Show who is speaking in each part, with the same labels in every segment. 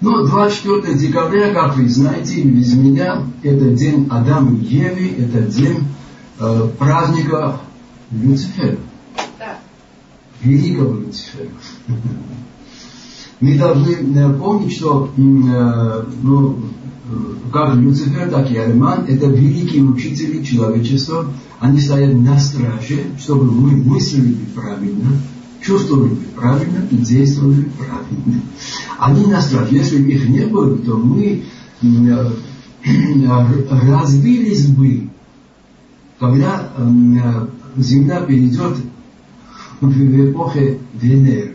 Speaker 1: Но 24 декабря, как вы знаете, без меня, это день Адама и Евы, это день праздника Люцифера. Да. Великого Люцифера. Мы должны помнить, что как Люцифер, так и Ариман, это великие учители человечества. Они стоят на страже, чтобы мы мыслили правильно, чувствовали правильно и действовали правильно. Они на страже. Если бы их не было, то мы разбились бы, когда Земля перейдет в эпоху Венеры.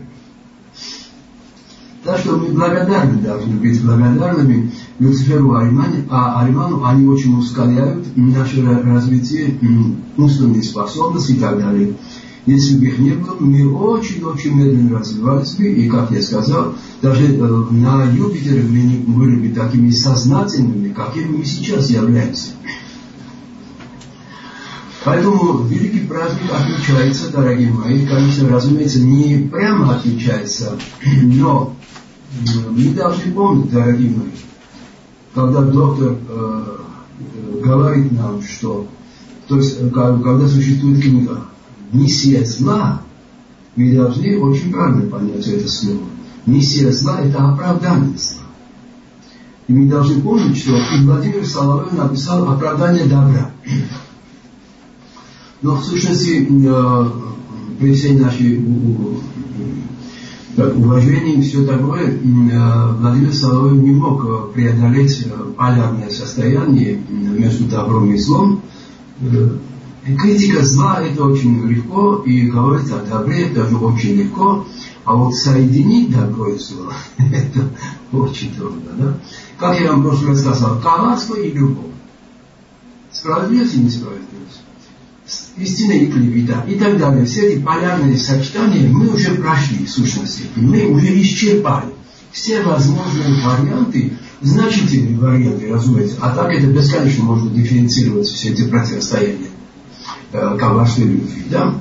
Speaker 1: Так что мы благодарны, должны быть благодарными Люциферу и Ариману. Они очень ускоряют наше развитие, умственные способности и так далее. Если бы их не было, мы очень-очень медленно развивались бы. И, как я сказал, даже на Юпитере мы не были бы такими сознательными, какими мы сейчас являемся. Поэтому великий праздник отличается, дорогие мои, конечно, разумеется, не прямо отличается, но мы должны помнить, дорогие мои, когда доктор говорит нам, что, то есть, когда существует книга «Миссия зла», мы должны очень правильно понять это слово. Миссия зла – это оправдание зла. И мы должны помнить, что и Владимир Соловьев написал «Оправдание добра». Но в сущности, при всей нашей уважении и все такое, Владимир Соловьев не мог преодолеть полярное состояние между добром и злом. Критика зла – это очень легко, и говорить о добре – это тоже очень легко, а вот соединить добро и зло – это очень трудно. Да? Как я вам в прошлый раз сказал, коварство и любовь, справедливость и несправедливость, истина и клевета и так далее. Все эти полярные сочетания мы уже прошли в сущности. И мы уже исчерпали все возможные варианты, значительные варианты, разумеется. А так это бесконечно можно дифференцировать все эти противостояния коварства и любви. Да?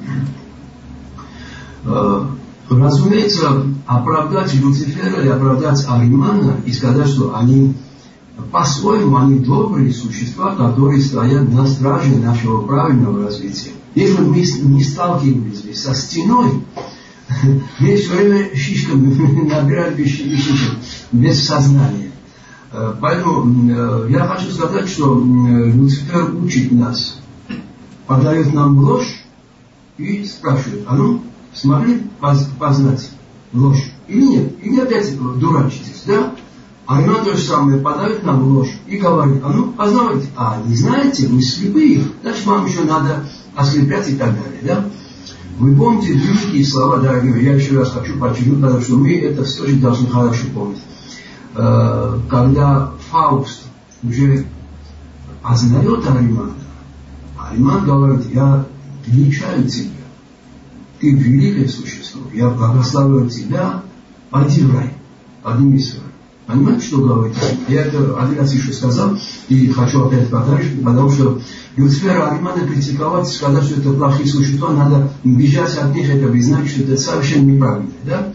Speaker 1: Разумеется, оправдать Люцифера и оправдать Аримана и сказать, что они по-своему, они добрые существа, которые стоят на страже нашего правильного развития. Если мы не сталкивались со стеной, мы все время шишками набирали шишек без сознания. Поэтому я хочу сказать, что Люцифер учит нас, подает нам ложь и спрашивает, а ну, смогли познать ложь или нет? Или опять дурачитесь, да? Ариман то же самое подает нам ложь и говорит, а ну, познавайте. А не знаете, вы слепые, значит, вам еще надо ослеплять и так далее, да? Вы помните великие слова, дорогие, я еще раз хочу подчеркнуть, потому что мы это все же должны хорошо помнить. Когда Фауст уже познает Аримана, Ариман говорит, я величаю тебя, ты великое существо, я благословляю тебя, пойди в рай, поднимись в рай. Понимаете, что говорит? Я это один раз еще сказал, и хочу опять повторить, потому что Люцифера Аримана критиковать, сказать, что это плохие существа, надо бежать от них, это вы знаете, что это совершенно неправильно. Да?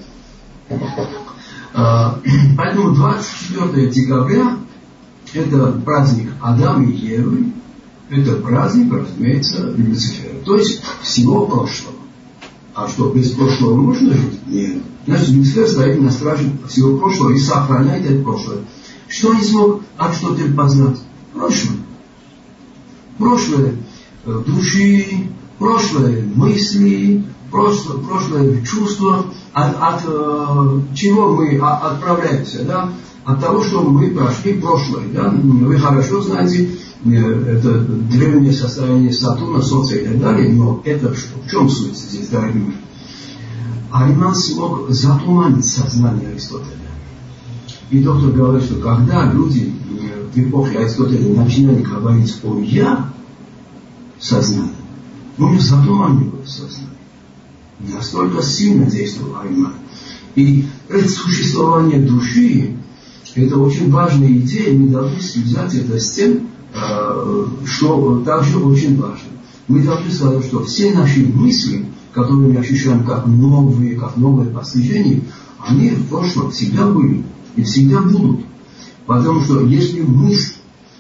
Speaker 1: Поэтому 24 декабря это праздник Адама и Евы, это праздник, разумеется, Люцифера, то есть всего прошлого. А что, без прошлого можно жить? Нет. Значит, Люцифер стоит на страже всего прошлого и сохраняет это прошлое. Что не смог Аристотель познать? Прошлое. Прошлое души, прошлое мысли, прошлое чувства. От чего мы отправляемся? Да? От того, что мы прошли прошлое. Да? Вы хорошо знаете, это древнее состояние Сатурна, Солнца и так далее, но это что? В чем суть здесь, дорогие мои? Ариман смог затуманить сознание Аристотеля. И доктор говорит, что когда люди в эпохе Аристотеля начинали говорить о «я» сознании, у них затуманивалось сознание. Настолько сильно действовал Ариман. И существование души – это очень важная идея, мы должны связать это с тем, что также очень важно. Мы должны сказать, что все наши мысли, которые мы ощущаем как новые постижения, они в прошлом всегда были. и всегда будут. Потому что если мысль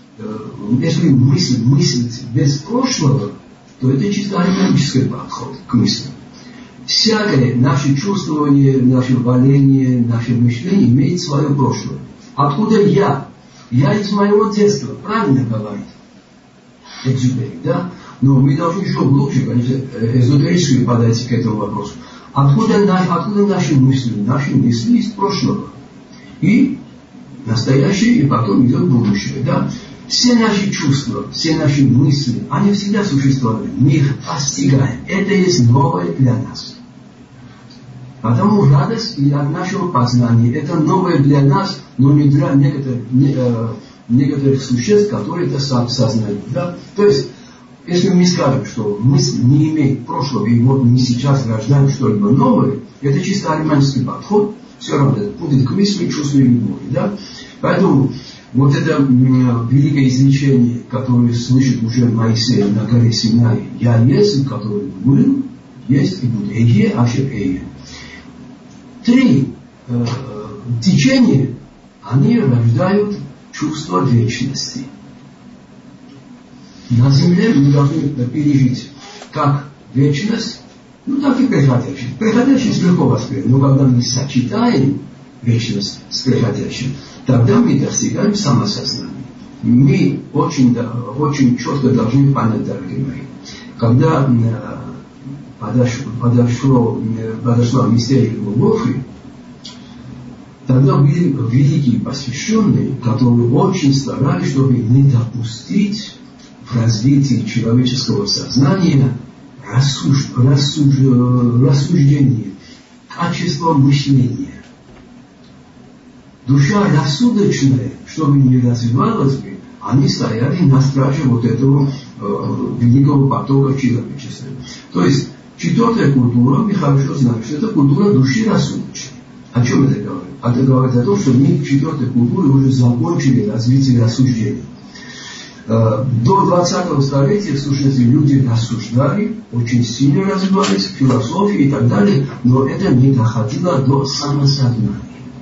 Speaker 1: мыслить без прошлого, то это чисто органический подход к мысли. Всякое наше чувствование, наше валение, наше мышление имеет свое прошлое. Откуда я? Я из моего детства, правильно говорит Экзюпери, да? Но мы должны еще глубже, конечно, эзотерически подойти к этому вопросу. Откуда наши мысли? Наши мысли из прошлого. И настоящее, и потом идет будущее, да? Все наши чувства, все наши мысли, они всегда существовали. Мы их постигаем. Это есть новое для нас. Потому радость и от нашего познания это новое для нас, но не для некоторых существ, которые это сознают. Да? То есть, если мы скажем, что мысль не имеет прошлого, и вот мы сейчас рождаем что-либо новое, это чисто ариманский подход, все равно это будет к мысли, чувству и любви. Да? Поэтому вот это великое изречение, которое слышит уже Моисей на горе Синай, «Я есть, который был, есть и будет, Эге, Ашер Эге». Три течения, они рождают чувство вечности. На земле мы должны пережить как вечность, так и приходящее. Приходящее легко воспринять, но когда мы сочетаем вечность с приходящим, тогда мы достигаем самосознания. Мы очень четко должны понять, дорогие мои, когда подошла мистерия Голгофы, тогда были великие посвященные, которые очень старались, чтобы не допустить в развитии человеческого сознания рассуждения, качества мышления. Душа рассудочная, чтобы не развивалась бы, они стояли на страже вот этого великого потока человечества. То есть, четвертая культура, мы хорошо знаем, что это культура души рассудочной. О чем это говорит? Это говорит о том, что мы в четвертой культуре уже закончили развитие рассуждений. До 20-го столетия, в сущности, люди рассуждали, очень сильно развивались, философии и так далее, но это не доходило до самосознания.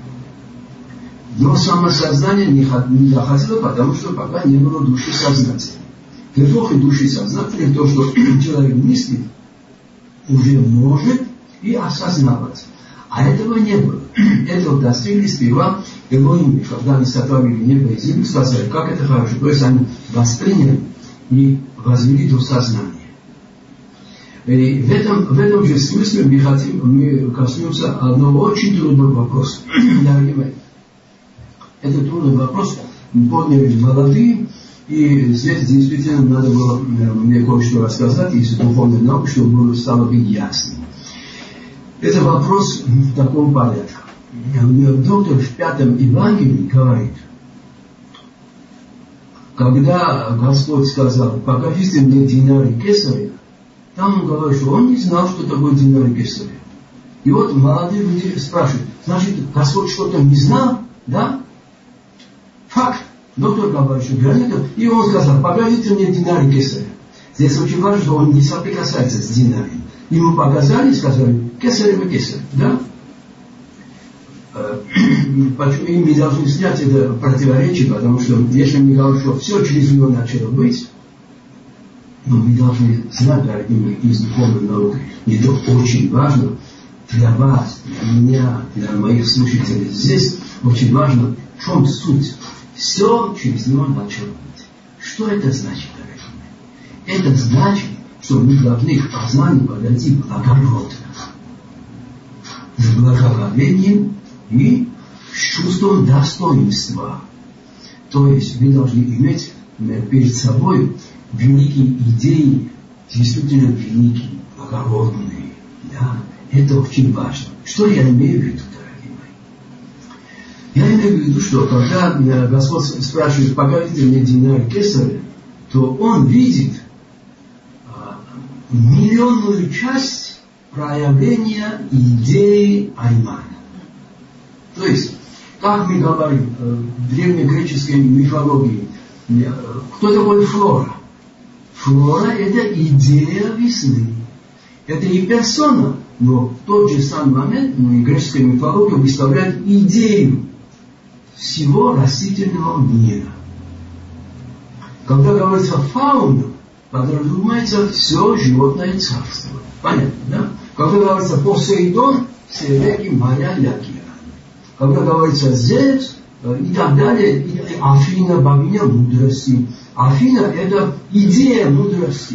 Speaker 1: До самосознания не доходило, потому что пока не было души сознательной. В эпохе души сознательной то, что человек мыслит, уже может и осознавать. А этого не было. Этого достигли сперва Элоим, когда они сотворили небо и землю, сказали, как это хорошо. То есть они восприняли и возвели до сознания. И в этом же смысле мы коснемся одного очень трудного вопроса. Дорогие мои, этот трудный вопрос подняли молодые, и здесь действительно надо было мне кое-что рассказать из духовной науки, чтобы стало быть ясно. Это вопрос в таком порядке. Доктор в 5-м Евангелии говорит, когда Господь сказал, покажите мне динар и кесаря, там он говорит, что он не знал, что такое динар и кесаря. И вот молодые люди спрашивают, значит, Господь что-то не знал, да? Факт. Доктор говорит, что граница, и он сказал, покажите мне динар и кесаря. Здесь очень важно, что он не соприкасается с динаром. Ему показали и сказали, кесарь и кесарь, да? Почему и мы должны снять это противоречие, потому что если мы говорим, что все через него начало быть, но мы должны знать, дорогие мои, из духовной науки, и это очень важно для вас, для меня, для моих слушателей здесь, очень важно, в чем суть. Все через него начало быть. Что это значит, дорогие мои? Это значит, что мы должны к познанию подойти благородно, с благоговением и с чувством достоинства. То есть мы должны иметь перед собой великие идеи, действительно великие, благородные. Да? Это очень важно. Что я имею в виду, дорогие мои? Я имею в виду, что когда Господь спрашивает, покажите мне динар кесаря, то Он видит миллионную часть проявления идеи Аймана. То есть, как мы говорим в древнегреческой мифологии, кто такой Флора? Флора – это идея весны. Это и персона, но в тот же самый момент греческая мифология выставляет идею всего растительного мира. Когда говорится фауна, подразумевается все животное царство. Понятно, да? Когда говорится Посейдон, все реки, моря и океаны. Когда говорится Зевс и так далее, и Афина, богиня мудрости. Афина – это идея мудрости.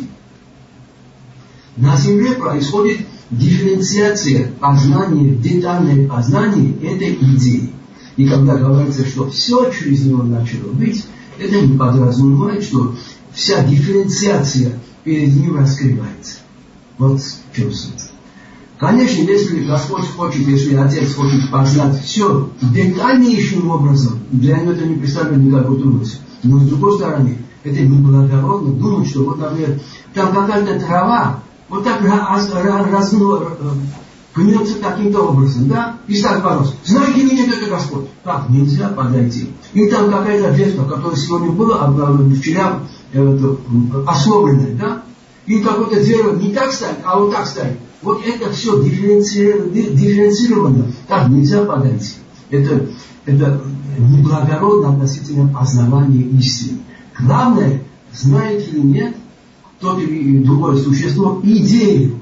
Speaker 1: На Земле происходит дифференциация познания, детальное познание этой идеи. И когда говорится, что все через него начало быть, это не подразумевает, что вся дифференциация перед ним раскрывается. Вот в чем суть. Конечно, если Господь хочет, если Отец хочет познать все детальнейшим образом, для него это не представляет никакой трудности. Но с другой стороны, это неблагородно думать, что вот, например, там какая-то трава, вот так гнется таким-то образом, да? И ставит вопрос. Знаете ли, нет, это Господь? Так, нельзя подойти. И там какая-то ветка, которая сегодня была, вчера осломленная, да? И какое-то дерево не так ставит, а вот так ставит. Вот это все дифференцировано. Так нельзя подойти. Это неблагородно относительно познавания истины. Главное, знает или нет тот или другое существо идею.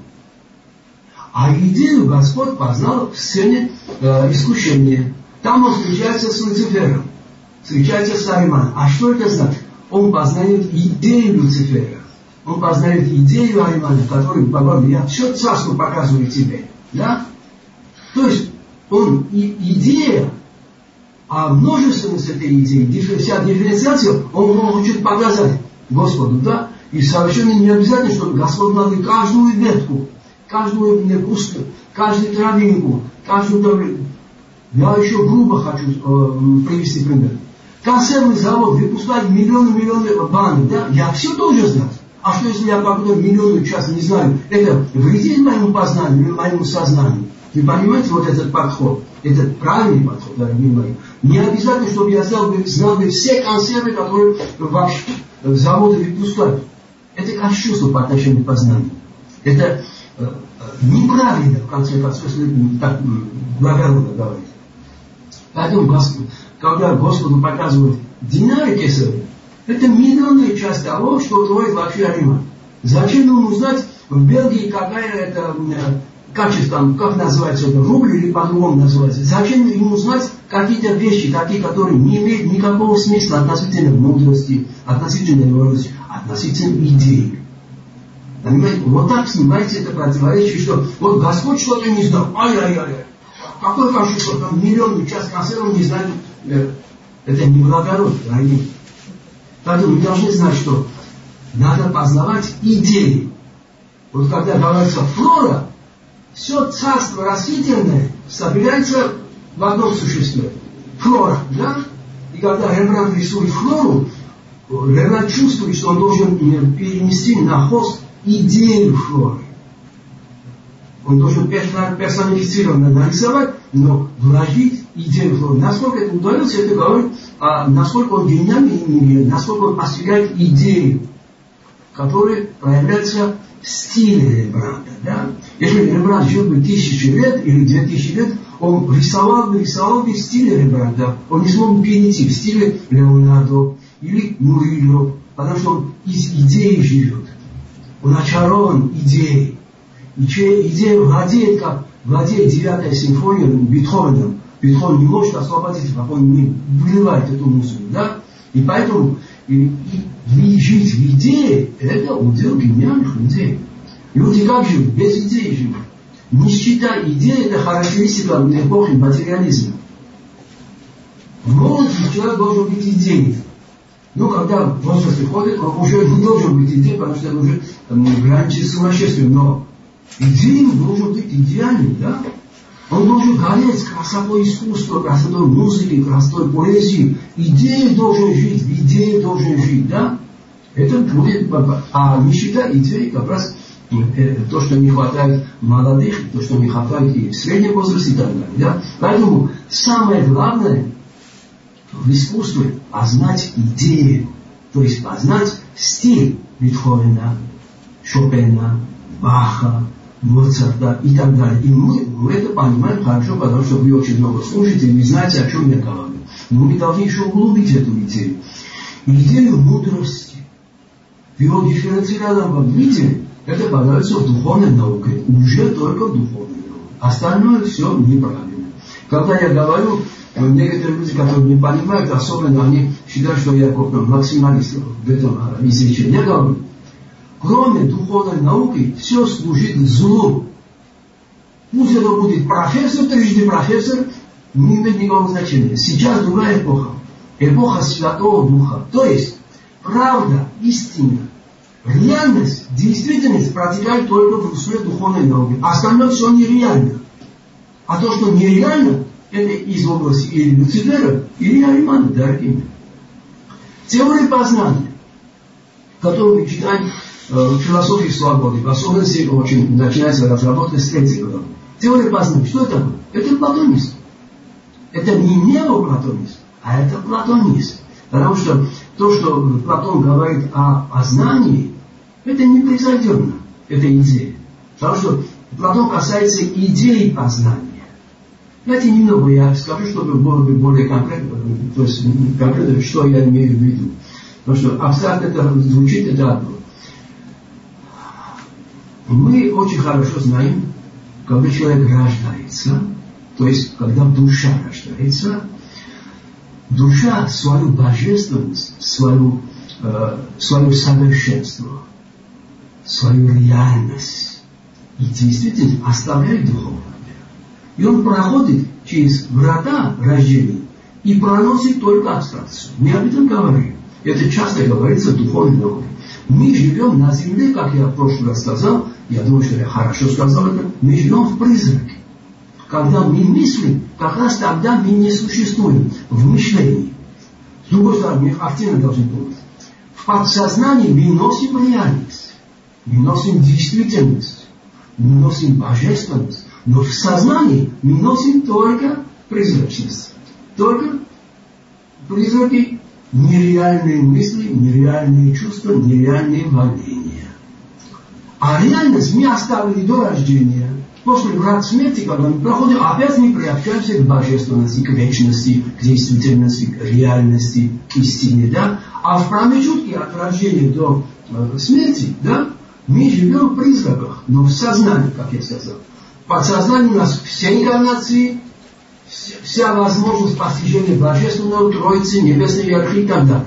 Speaker 1: А идею Господь познал в сцене искушения. Там он встречается с Люцифером, встречается с Ариманом. А что это значит? Он познает идею Люцифера. Он познает идею Аримана, который говорит, я все царство показываю тебе. Да? То есть, он идея, а множественность этой идеи, вся дифференциация, он хочет показать Господу, да? И совершенно не обязательно, чтобы Господь надо каждую ветку, каждую куску, каждую травинку, каждую... Я еще грубо хочу привести пример. Консервный завод выпускает миллионы банок, да? Я все должен знать. А что если я какую-то миллионную часть не знаю? Это вредит моему познанию, моему сознанию. Вы понимаете вот этот подход? Это правильный подход, дорогие мои. Не обязательно, чтобы я знал бы все консервы, которые вообще заводы выпускают. Это кощунство по отношению к познанию. Это неправильно, в конце концов, если так благородно говорить. Поэтому, когда Господу показывают динары кесаревы, это миллионная часть того, что творит вообще Ариман. Зачем ему узнать в Бельгии, какая это качество, как называется это, рубль или по-другому называется. Зачем ему узнать какие-то вещи, такие, которые не имеют никакого смысла относительно мудрости, относительно эволюции, относительно идеи. Понимаете? Вот так снимаете это противоречие, что вот Господь что-то не знал. Ай-яй-яй. Какой качество? Там миллионную часть консервов не знают. Это неблагородно, дорогие. Поэтому мы должны знать, что надо познавать идеи. Вот когда говорится флора, все царство растительное собирается в одном существе. Флора, да? И когда Рембрандт рисует флору, Рембрандт чувствует, что он должен перенести на холст идею флоры. Он должен персонифицированно нарисовать, но вложить идею флоры. Насколько это удается, это говорит, насколько он гениальный, насколько он постигает идею, которая проявляется в стиле Рембрандта. Да? Если Рембрандт жил бы 1000 лет или 2000 лет, он рисовал бы в стиле Рембрандта. Он не смог бы перейти в стиле Леонардо или Мурильо, потому что он из идеи живет. Он очарован идеей. И идея владеет 9-я симфония Бетховеном. Бетховен не может освободиться, пока он не выливает эту музыку. Да? И поэтому жить в идее – это удел гениальных людей. Люди как живут? Без идеи живут. Нищета идеи – это характеристика эпохи материализма. В молодости человек должен быть идейным. Ну, когда в возрасте ходит, он уже не должен быть идеей, потому что это уже граничит с сумасшествием. Но идейным должен быть идеальным, да? Он должен гореть красотой искусства, красотой музыки, красотой поэзии. Идеей должен жить, в идее должен жить, да? Это будет... А нищета идеи как раз то, что не хватает молодых, то, что не хватает и в среднем возрасте и так далее, да? Поэтому самое главное в искусстве познать идею, то есть познать стиль Бетховена, Шопена, Баха, Моцарта и так далее. И мы это понимаем хорошо, потому что вы очень много слушаете, и вы знаете, о чем я говорю. Но мы должны еще углубить эту идею. Идею мудрости. В его дифференцированном виде это подается в духовной науке. Уже только в духовной науке. Остальное все неправильно. Когда я говорю, некоторые люди, которые не понимают, особенно они считают, что я максималист в этом изречении. Я говорю, кроме духовной науки, все служит злу. Пусть это будет профессор, трижды профессор, не имеет никакого значения. Сейчас другая эпоха. Эпоха Святого Духа. То есть, правда, истина, реальность, действительность протекает только в русле духовной науки. Остальное все нереально. А то, что нереально, это из области или Люцифера, или Аримана, дорогие. Теория познания, которую мы читаем в философии свободы, в особенности очень начинается разработка с третьей главы. Теория познания, что это такое? Это платонизм. Это не неоплатонизм, а это платонизм. Потому что то, что Платон говорит о знании, это непревзойденно, это идея. Потому что Платон касается идеи познания. Давайте немного я скажу, чтобы было бы более конкретно, то есть конкретно, что я имею в виду. Потому что абстрактно это звучит, это одно. Мы очень хорошо знаем, когда человек рождается, то есть когда душа рождается, душа свою божественность, свое совершенство, свою реальность и действительно оставляет духовный мир. И он проходит через врата рождения и проносит только абстракцию. Мы об этом говорим. Это часто говорится в духовной науке. Мы живем на земле, как я в прошлый раз сказал, я думаю, что я хорошо сказал это, мы живем в призраке. Когда мы мыслим, как раз тогда мы не существуем в мышлении. С другой стороны, мы активно должны думать. В подсознании мы носим реальность, мы носим действительность, мы носим божественность, но в сознании мы носим только призрачность. Только призраки, нереальные мысли, нереальные чувства, нереальные волнения. А реальность мы оставили до рождения. После врат смерти, когда мы проходим, опять мы приобщаемся к божественности, к вечности, к действительности, к реальности, к истине. Да? А в промежутке от рождения до смерти, да, мы живем в призраках, но в сознании, как я сказал. В подсознании у нас все инкарнации, вся возможность постижения божественного, Троицы, Небесной Иерархии и так далее.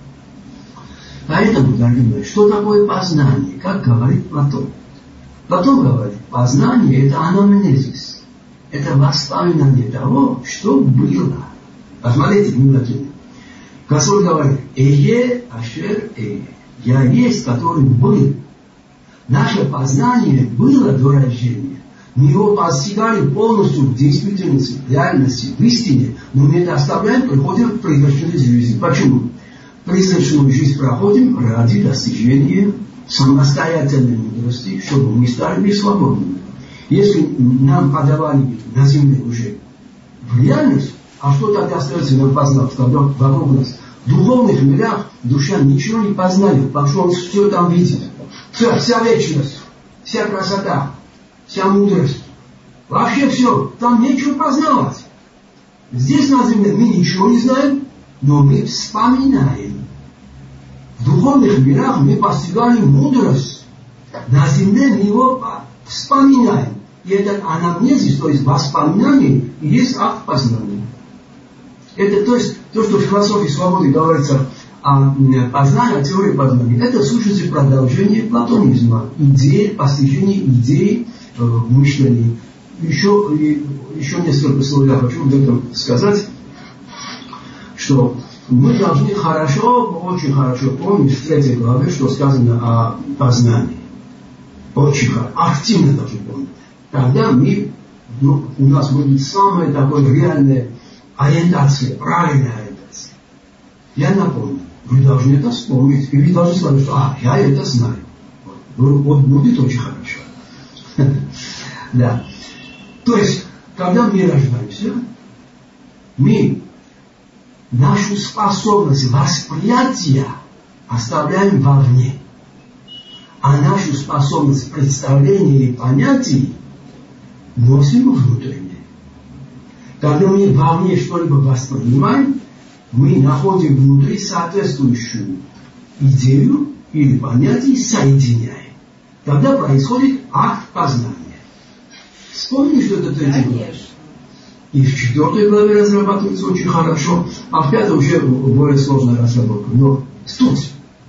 Speaker 1: Поэтому, дорогие мои, что такое познание? Как говорит Платон? Платон говорит, познание – это анамнезис. Это воспоминание того, что было. Посмотрите внимательно. Господь говорит, «Эе ашер эе». Я есть, который был. Наше познание было до рождения. Мы его постигали полностью в действительности, в реальности, в истине. Но мы это оставляем, приходим в призрачную жизнь. Почему? Призрачную жизнь проходим ради достижения самостоятельной мудрости, чтобы мы стали свободными. Если нам подавали на земле уже в реальность, а что тогда остается нам познать, когда вокруг нас? В духовных мирах душа ничего не познает, потому что он все там видит. Вся вечность, вся красота, вся мудрость. Вообще все, там нечего познавать. Здесь на земле мы ничего не знаем, но мы вспоминаем. В духовных мирах мы постигали мудрость. На земле мы его вспоминаем. И этот анамнезис, то есть воспоминание, есть акт познания. Это то есть то, что в философии свободы говорится о познании, о теории познания. Это в сущности продолжение платонизма. Идеи, постижение идей в мышлении. Еще несколько слов я хочу об этом сказать, что мы должны очень хорошо помнить в 3 главе, что сказано о познании. Очень активно должны помнить. Тогда у нас будет самая такая реальная ориентация, правильная ориентация. Я напомню, вы должны это вспомнить, и вы должны сказать, что я это знаю. Вот будет очень хорошо. Да. То есть, когда мы рождаемся, мы нашу способность восприятия оставляем вовне, а нашу способность представления и понятий носим внутренне. Когда мы вовне что-либо воспринимаем, мы находим внутри соответствующую идею или понятие, соединяем. Тогда происходит акт познания. Вспомни, что это третья глава. И в 4 главе разрабатывается очень хорошо, а в 5 уже более сложная разработка. Но суть.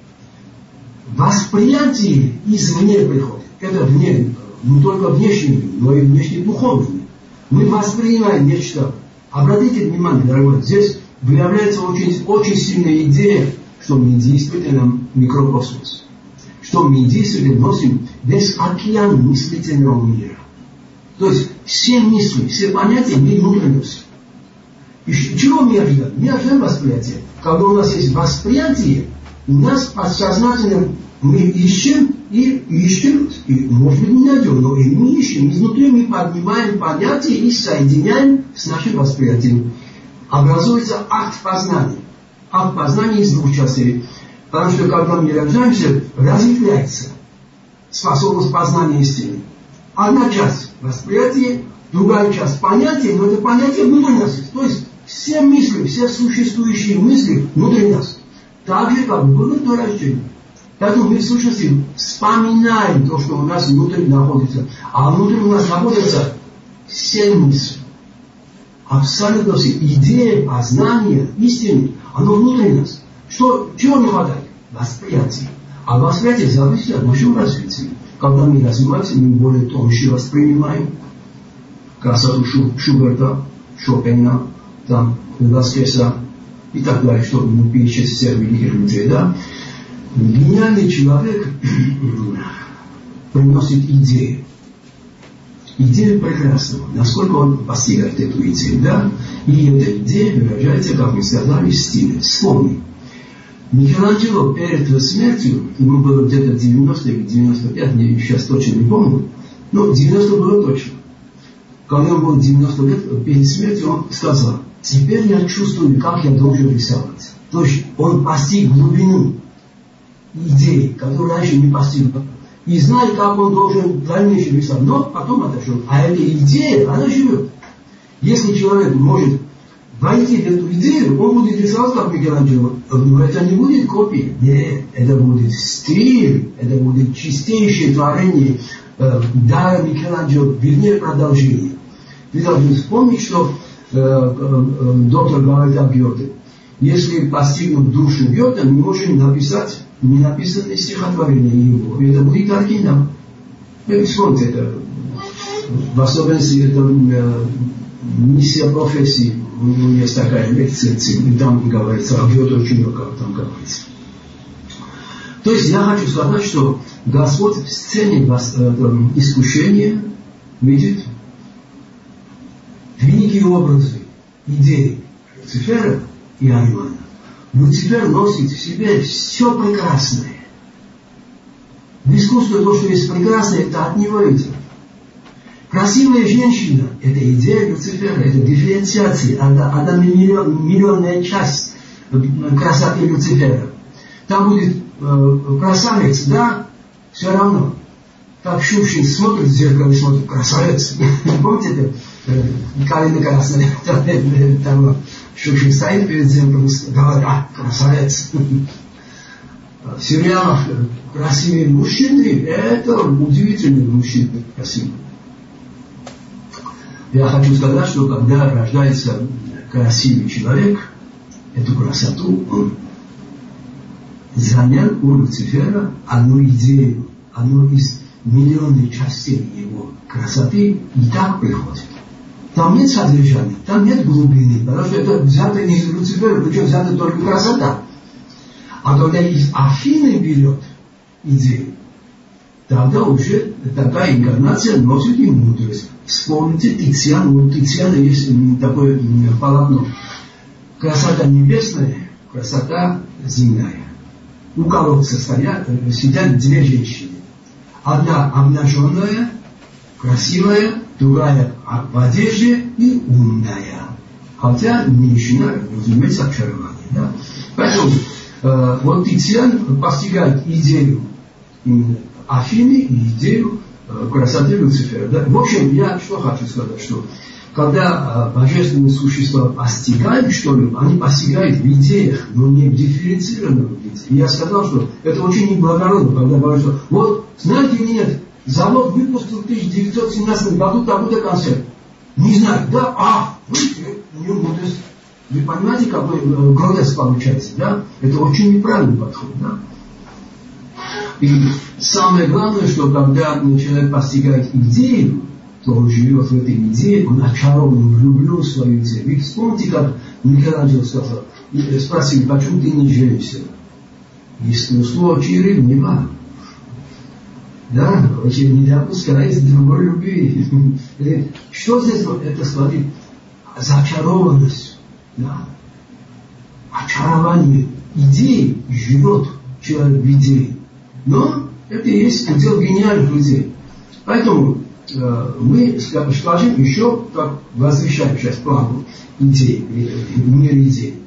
Speaker 1: Восприятие извне приходит. Это вне, не только внешний мир, но и внешний духовный мир. Мы воспринимаем нечто. Обратите внимание, дорогой, здесь выявляется очень сильная идея, что мы действительно микрокосмос. Что мы действительно носим весь океан мыслительного мира. То есть все мысли, все понятия мы внутрь носим. И чего мы ожидаем? Мы ожидаем восприятия. Когда у нас есть восприятие, у нас подсознательно мы ищем, и, может быть, не найдем, но и мы ищем. Изнутри мы поднимаем понятия и соединяем с нашим восприятием. Образуется акт познания. Акт познания из двух частей. Потому что, когда мы рождаемся, разветвляется способность познания истины. Одна часть восприятия, другая часть понятия, но это понятие внутри нас есть. То есть все мысли, все существующие мысли внутри нас. Так же, как было до рождения. Поэтому мы в сущности вспоминаем то, что у нас внутри находится. А внутри у нас находятся все мысли. Абсолютно все. Идея, познание, истины, оно внутри нас. Чего не хватает? Восприятие. А восприятие зависит от нашего развития. Когда мы развиваемся, мы более тоньше воспринимаем красоту Шуберта, Шопена, там, Веласкеса и так далее, что мы перечислили всех великих людей, да? Гениальный человек приносит идею. Идею прекрасного. Насколько он постигает эту идею, да? И эта идея выражается, как мы сказали, в стиле. Вспомни. Микеланджело перед смертью, ему было где-то 90 или 95, я сейчас точно не помню, но 90 было точно. Когда ему было 90 лет, перед смертью он сказал: теперь я чувствую, как я должен рисовать. То есть он постиг глубину идеи, которую раньше не постиг. И знает, как он должен дальнейшее рисовать. Но потом отошел. А эта идея, она живет. Если человек может войти в эту идею, он будет рисовать как Микеланджело. Но это не будет копия. Нет, это будет стиль, это будет чистейшее творение дара Микеланджело, вернее продолжение. Вы должны вспомнить, что доктор говорит о Гёте. Если постигнуть душу Гёте, мы можем написать ненаписанное стихотворение его. И это будет оригинал. Вспомните это. В особенности это миссия профессии. У него есть такая лекция, и там говорится о Гёте очень много, там говорится. То есть я хочу сказать, что Господь в сцене искушения видит великие образы, идеи Люцифера и Аймана. Люцифер носит в себе все прекрасное. В искусстве то, что есть прекрасное, это от него идет. Красивая женщина – это идея Люцифера, это дифференциация, одна миллионная часть красоты Люцифера. Там будет красавец, да, все равно. Как Щукин смотрит в зеркало и смотрит: красавец. Помните это? Калина красная. Там Щукин стоит перед зеркалом и говорит: красавец. В сериалах красивые мужчины – это удивительные мужчины, красивые. Я хочу сказать, что когда рождается красивый человек, эту красоту он занял у Люцифера одну идею, одну из миллионных частей его красоты, и так приходит. Там нет содержания, там нет глубины, потому что это взято не из Люцифера, причем взято только красота. А когда из Афины берет идею, тогда уже такая инкарнация носит и мудрость. Вспомните Тициан. У Тициана есть такое полотно. Красота небесная, красота земная. У колодца сидят две женщины. Одна обнаженная, красивая, другая в одежде и умная. Хотя женщина, разумеется, очарование. Да? Поэтому вот Тициан постигает идею Афины и идею красоты Люцифера. Да? В общем, я что хочу сказать, что когда божественные существа постигают что-либо, они постигают в идеях, но не в дифференцированном виде. И я сказал, что это очень неблагородно, когда говорят, что вот, знаете или нет, завод выпустил в 1917 году такой-то концерт. Не знаю, да? Видите, у него мудрость. Вы понимаете, какой гротеск получается, да? Это очень неправильный подход, да? И самое главное, что когда человек постигает идею, то он живет в этой идее, он очарован, влюблен в свою идею. Ведь вспомните, как Микеланджело сказал, спросили, почему ты не женишься? Искусство через небо. Да, очень не допускает другой любви. Что здесь это смотри? Зачарованность. Да. Очарование идеи живет человек в идее. Но это и есть удел гениальных людей. Поэтому мы скажем еще, как возвещаем сейчас плану идей, мир идей.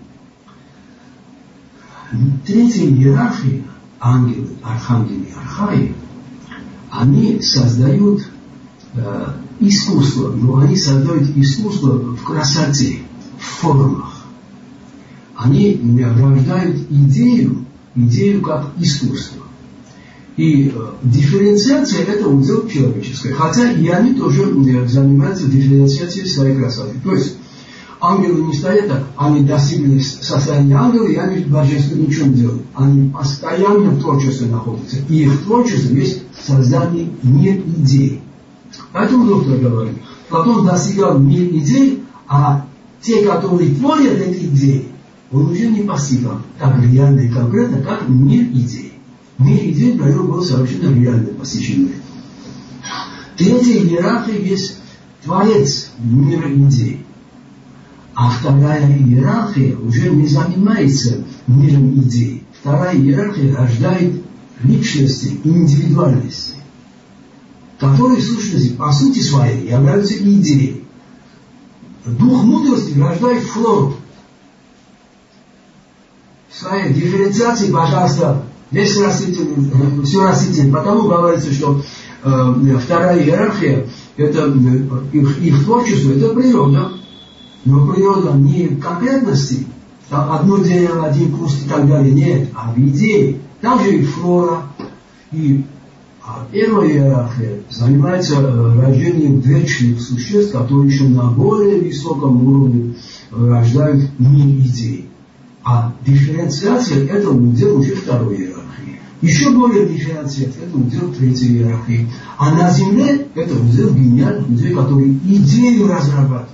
Speaker 1: Третья иерархия, ангелы, архангелы, архаи, они создают искусство, но они создают искусство в красоте, в формах. Они рождают идею как искусство. И дифференциация – это удел человеческий. Хотя и они тоже занимаются дифференциацией своей красоты. То есть ангелы не стоят так, они достигли состояния ангела, и они божественно ничего не делают. Они постоянно в творчестве находятся. И их творчество есть создание мир идей. Поэтому доктор говорит, Платон достигал мир идей, а те, которые творят эти идеи, он уже не постигал так реально и конкретно, как мир идей. Мир идей для него был совершенно реально постижимый. Третья иерархия есть Творец мира идей. А вторая иерархия уже не занимается миром идей. Вторая иерархия рождает личности, индивидуальности, которые в сущности, по сути своей, являются идеей. Дух мудрости рождает флору. В своей дифференциации, пожалуйста, весь растительный, все растительное. Потому говорится, что вторая иерархия, это их творчество, это природа. Но природа не в конкретности, там одно дерево, один куст и так далее, нет, а в идее. Там же и флора, и первая иерархия занимается рождением вечных существ, которые еще на более высоком уровне рождают мир идей. А дифференциация – это удел уже второй иерархии. Еще более дифференциация – это удел третьей иерархии. А на земле – это удел гениальных людей, которые идею разрабатывают.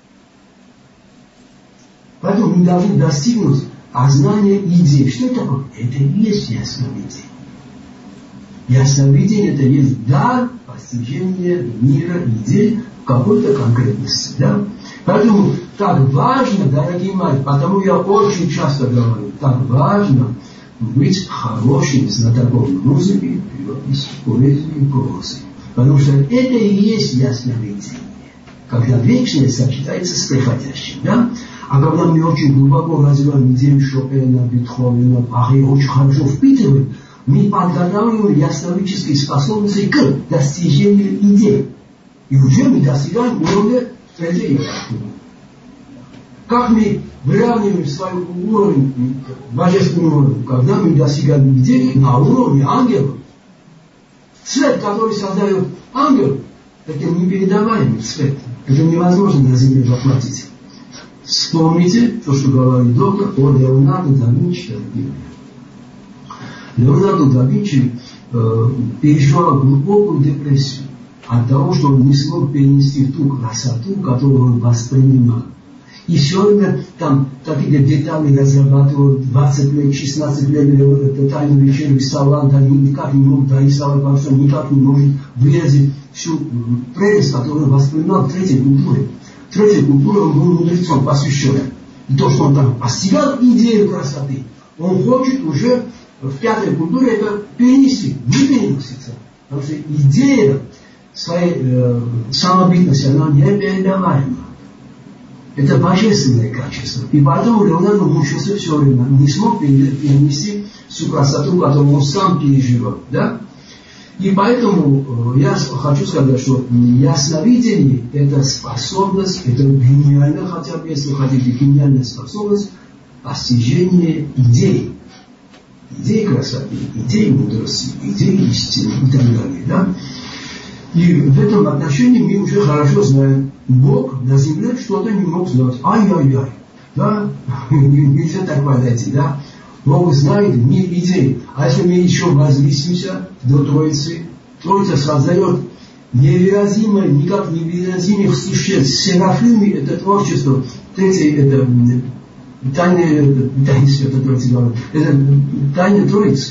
Speaker 1: Поэтому мы должны достигнуть познания идей. Что это такое? Это и есть ясновидение. Ясновидение – это есть дар постижения мира идей в какой-то конкретности. Да? Поэтому так важно, дорогие мои, потому я очень часто говорю, так важно быть хорошим знатоком музыки, живописи, поэзии и прозы. Потому что это и есть ясновидение. Когда вечное сочетается с приходящим. Да? А когда мы очень глубоко развиваем идею Шопена, Бетховена, Баха, очень хорошо впитываем, мы подготавливаем ясновидческие способности к достижению идей. И уже мы достигаем уровня третьей иерархии. Как мы выравниваем свой уровень, божественный уровень, когда мы достигаем идеи на уровне ангелов. Свет, который создает ангел, это непередаваемый свет. Это невозможно на земле воплотить. Вспомните то, что говорит доктор о Леонардо да Винчи. Леонардо да Винчи переживал глубокую депрессию от того, что он не смог перенести ту красоту, которую он воспринимал. И все время там какие-то детали разрабатывал, 20 лет, 16 лет тайную вечерю рисовал, да никак не мог дорисовать, потому что никак не может выразить всю прелесть, которую он воспринимал в третьей культуре. В третьей культуре он был мудрецом посвященным. И то, что он там постигал идею красоты, он хочет уже в пятой культуре это перенести, не переносится. Потому что идея своей самобытности, она непередаваема. Это божественное качество. И поэтому Леонардо мучился все время. Не смог перенести всю красоту, которую он сам переживал. Да? И поэтому я хочу сказать, что ясновидение – это способность, это гениальная, хотя бы, если хотите, гениальная способность постижения идей. Идей красоты, идей мудрости, идей истины и так далее. Да? И в этом отношении мы уже хорошо знаем, Бог на земле что-то не мог знать. Ай-яй-яй. Да? Нельзя так подойти, да? Бог знает мир идей. А если мы еще возвысимся до Троицы, Троица создает невыразимое, никак невыразимых существ. Серафимы – это творчество. Третье – это тайна Святой Троицы. Это тайна Троицы.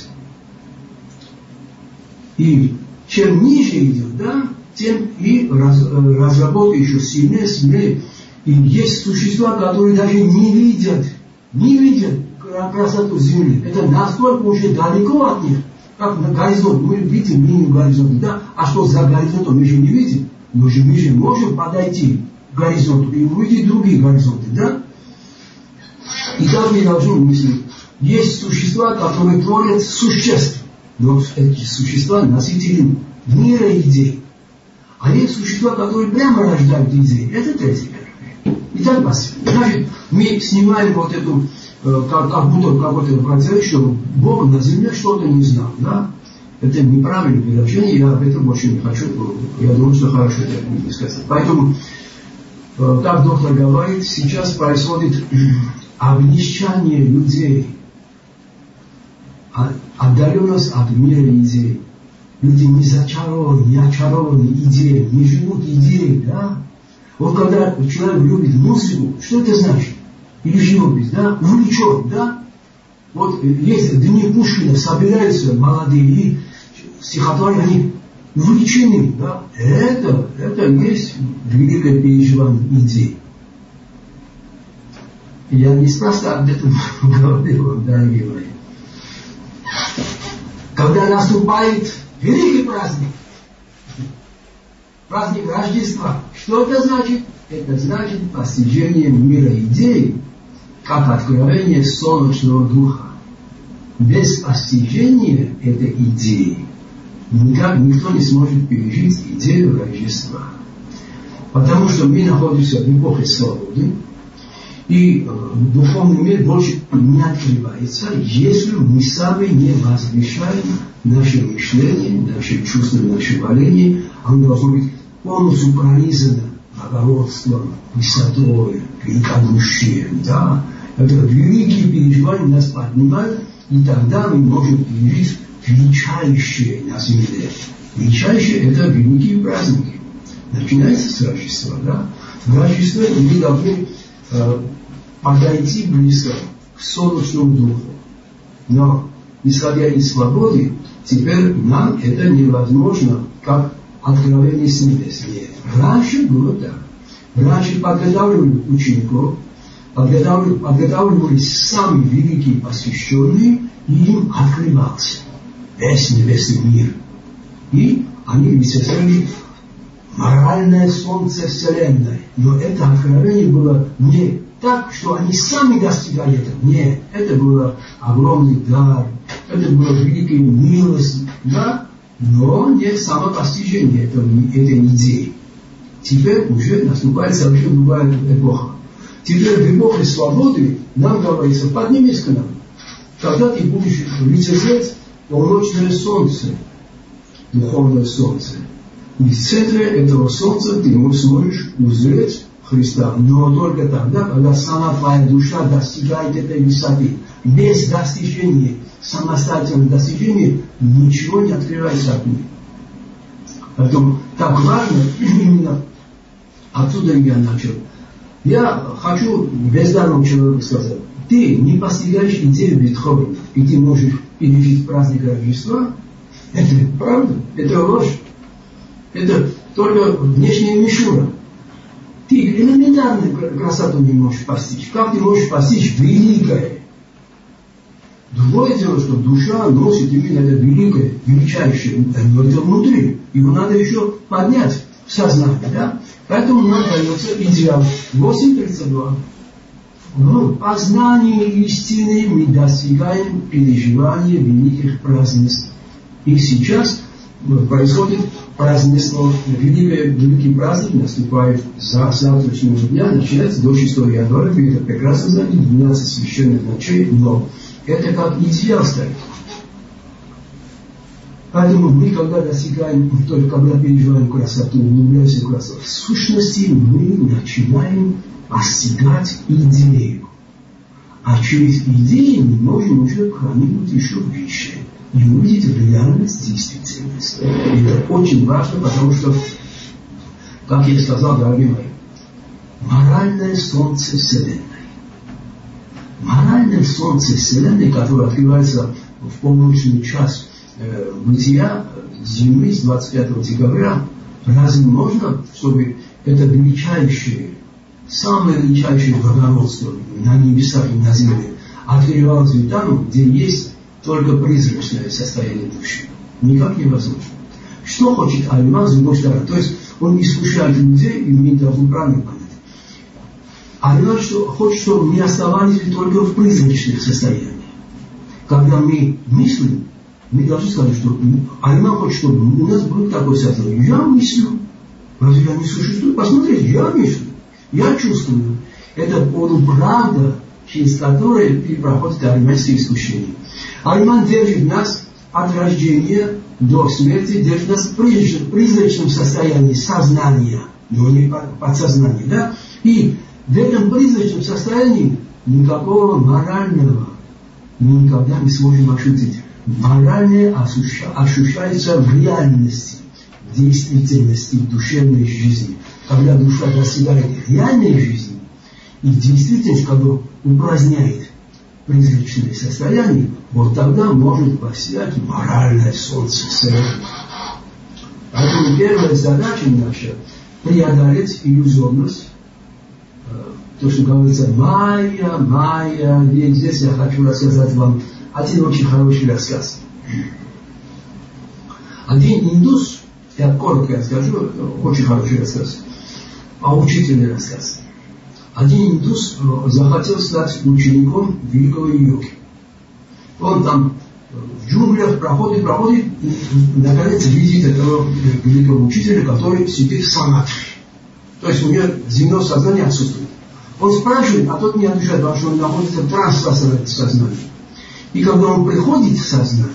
Speaker 1: И чем ниже идет, да, тем и разработка еще сильнее, смелее. И есть существа, которые даже не видят красоту Земли. Это настолько уже далеко от них, как на горизонт. Мы видим линию горизонта, да? А что за горизонтом мы же не видим. Мы же можем подойти к горизонту и увидеть другие горизонты, да? И так мы должны мыслить. Есть существа, которые творят существ. Но эти существа носители мира идей. А есть существа, которые прямо рождают идеи. Это третий мир. Итак, значит, мы снимаем вот эту, как будто какой-то процесс, что Бог на земле что-то не знал. Да? Это неправильное выражение, я об этом очень не хочу. Я думаю, что хорошо это не сказать. Поэтому, как доктор говорит, сейчас происходит обнищание людей. Отдаленность от мира идей. Люди не зачарованы, не очарованы идеей, не живут идеей, да? Вот когда человек любит музыку, что это значит? Или живопись, да? Увлечен, да? Вот есть дни Пушкина, собираются молодые, и стихотворения, они увлечены, да? Это есть великое переживание идей. Я неспроста об этом говорил, дорогие мои. Когда наступает великий праздник, праздник Рождества, что это значит? Это значит постижение мира идей, как откровение солнечного духа. Без постижения этой идеи никто не сможет пережить идею Рождества. Потому что мы находимся в эпохе свободы, и духовный мир больше не открывается, если мы сами не возвышаем наше мышление, наши чувства, наше варение. Оно должно быть полностью пронизано благородством, высотой, великодушием. Да? Это великие переживания нас поднимают, и тогда мы можем пережить величайшее на земле. Величайшее – это великие праздники. Начинается с Рождества. Да? В Рождестве мы должны подойти близко к солнечному духу. Но, исходя из свободы, теперь нам это невозможно, как откровение с небес. Нет. Раньше было так. Раньше подготавливали учеников, подготавливались сами великие посвященные, и им открывался весь небесный мир. И они лицезрели моральное солнце Вселенной. Но это откровение было не так, что они сами достигали этого. Нет, это было огромный дар, это была великая милость, да? Но не самопостижение этой идеи. Теперь уже наступает совсем другая эпоха. Теперь в эпохе свободы нам говорится: поднимись к нам. Тогда ты будешь лицезреть полночное солнце, духовное солнце. И в центре этого солнца ты сможешь узреть Христа. Но только тогда, когда сама твоя душа достигает этой высоты. Без достижения, самостоятельного достижения, ничего не открывается от них. Поэтому так важно, именно отсюда я начал. Я хочу бездарному человеку сказать: ты не постигаешь идею Бетховена, и ты можешь пережить праздник Рождества. Это правда, это ложь. Это только внешняя мишура. Ты элементарную красоту не можешь постичь. Как ты можешь постичь великое? Другое дело, что душа носит именно это великое, величайшее, но это внутри. Его надо еще поднять в сознание. Да? Поэтому нам дается идеал 8.32. В познании истины мы достигаем переживания великих празднеств. И сейчас происходит празднество, великий праздник наступает за завтрашнего дня, начинается до 6 января, вы это прекрасно знаете, 12 священных ночей, но это как идеал стоит. Поэтому мы, когда достигаем, только когда переживаем красоту, влюбляемся в красоту, в сущности мы начинаем постигать идею. А через идею мы можем уже проникнуть еще выше и увидеть реальность, действительность. И это очень важно, потому что, как я сказал, дорогие мои, моральное солнце Вселенной. Моральное солнце Вселенной, которое открывается в полночный час бытия Земли с 25 декабря, разве можно, чтобы это величайшее, самое величайшее благородство на небесах и на земле открывалось там, где есть только призрачное состояние души? Никак невозможно. Что хочет Альма с другой стороны? То есть он искушает людей, и мы должны правильно понять. Альма хочет, чтобы мы оставались только в призрачных состояниях. Когда мы мыслим, мы должны сказать, что Альма хочет, чтобы у нас было такое состояние. Я мыслю. Разве я не существую? Посмотрите, я мыслю. Я чувствую. Это правда, через которую проходит альманские искушения. Альман держит нас от рождения до смерти, держит нас в призрачном состоянии сознания, но не подсознания. Да? И в этом призрачном состоянии никакого морального мы никогда не сможем ощутить. Моральное ощущается в реальности, в действительности, в душевной жизни. Когда душа достигает реальной жизни, и действительность, когда упраздняет призрачное состояние, вот тогда может воссиять моральное солнце Вселенной. Поэтому первая задача наша – преодолеть иллюзорность. То, что говорится «Майя». И здесь я хочу рассказать вам один очень хороший рассказ. Один индус, я коротко расскажу, очень хороший рассказ, поучительный рассказ. Один индус захотел стать учеником великого йоги. Он там в джунглях проходит, и наконец видит этого великого учителя, который сидит в самадхи. То есть у него земное сознание отсутствует. Он спрашивает, а тот не отвечает, потому что он находится в транс-сознании. И когда он приходит в сознание,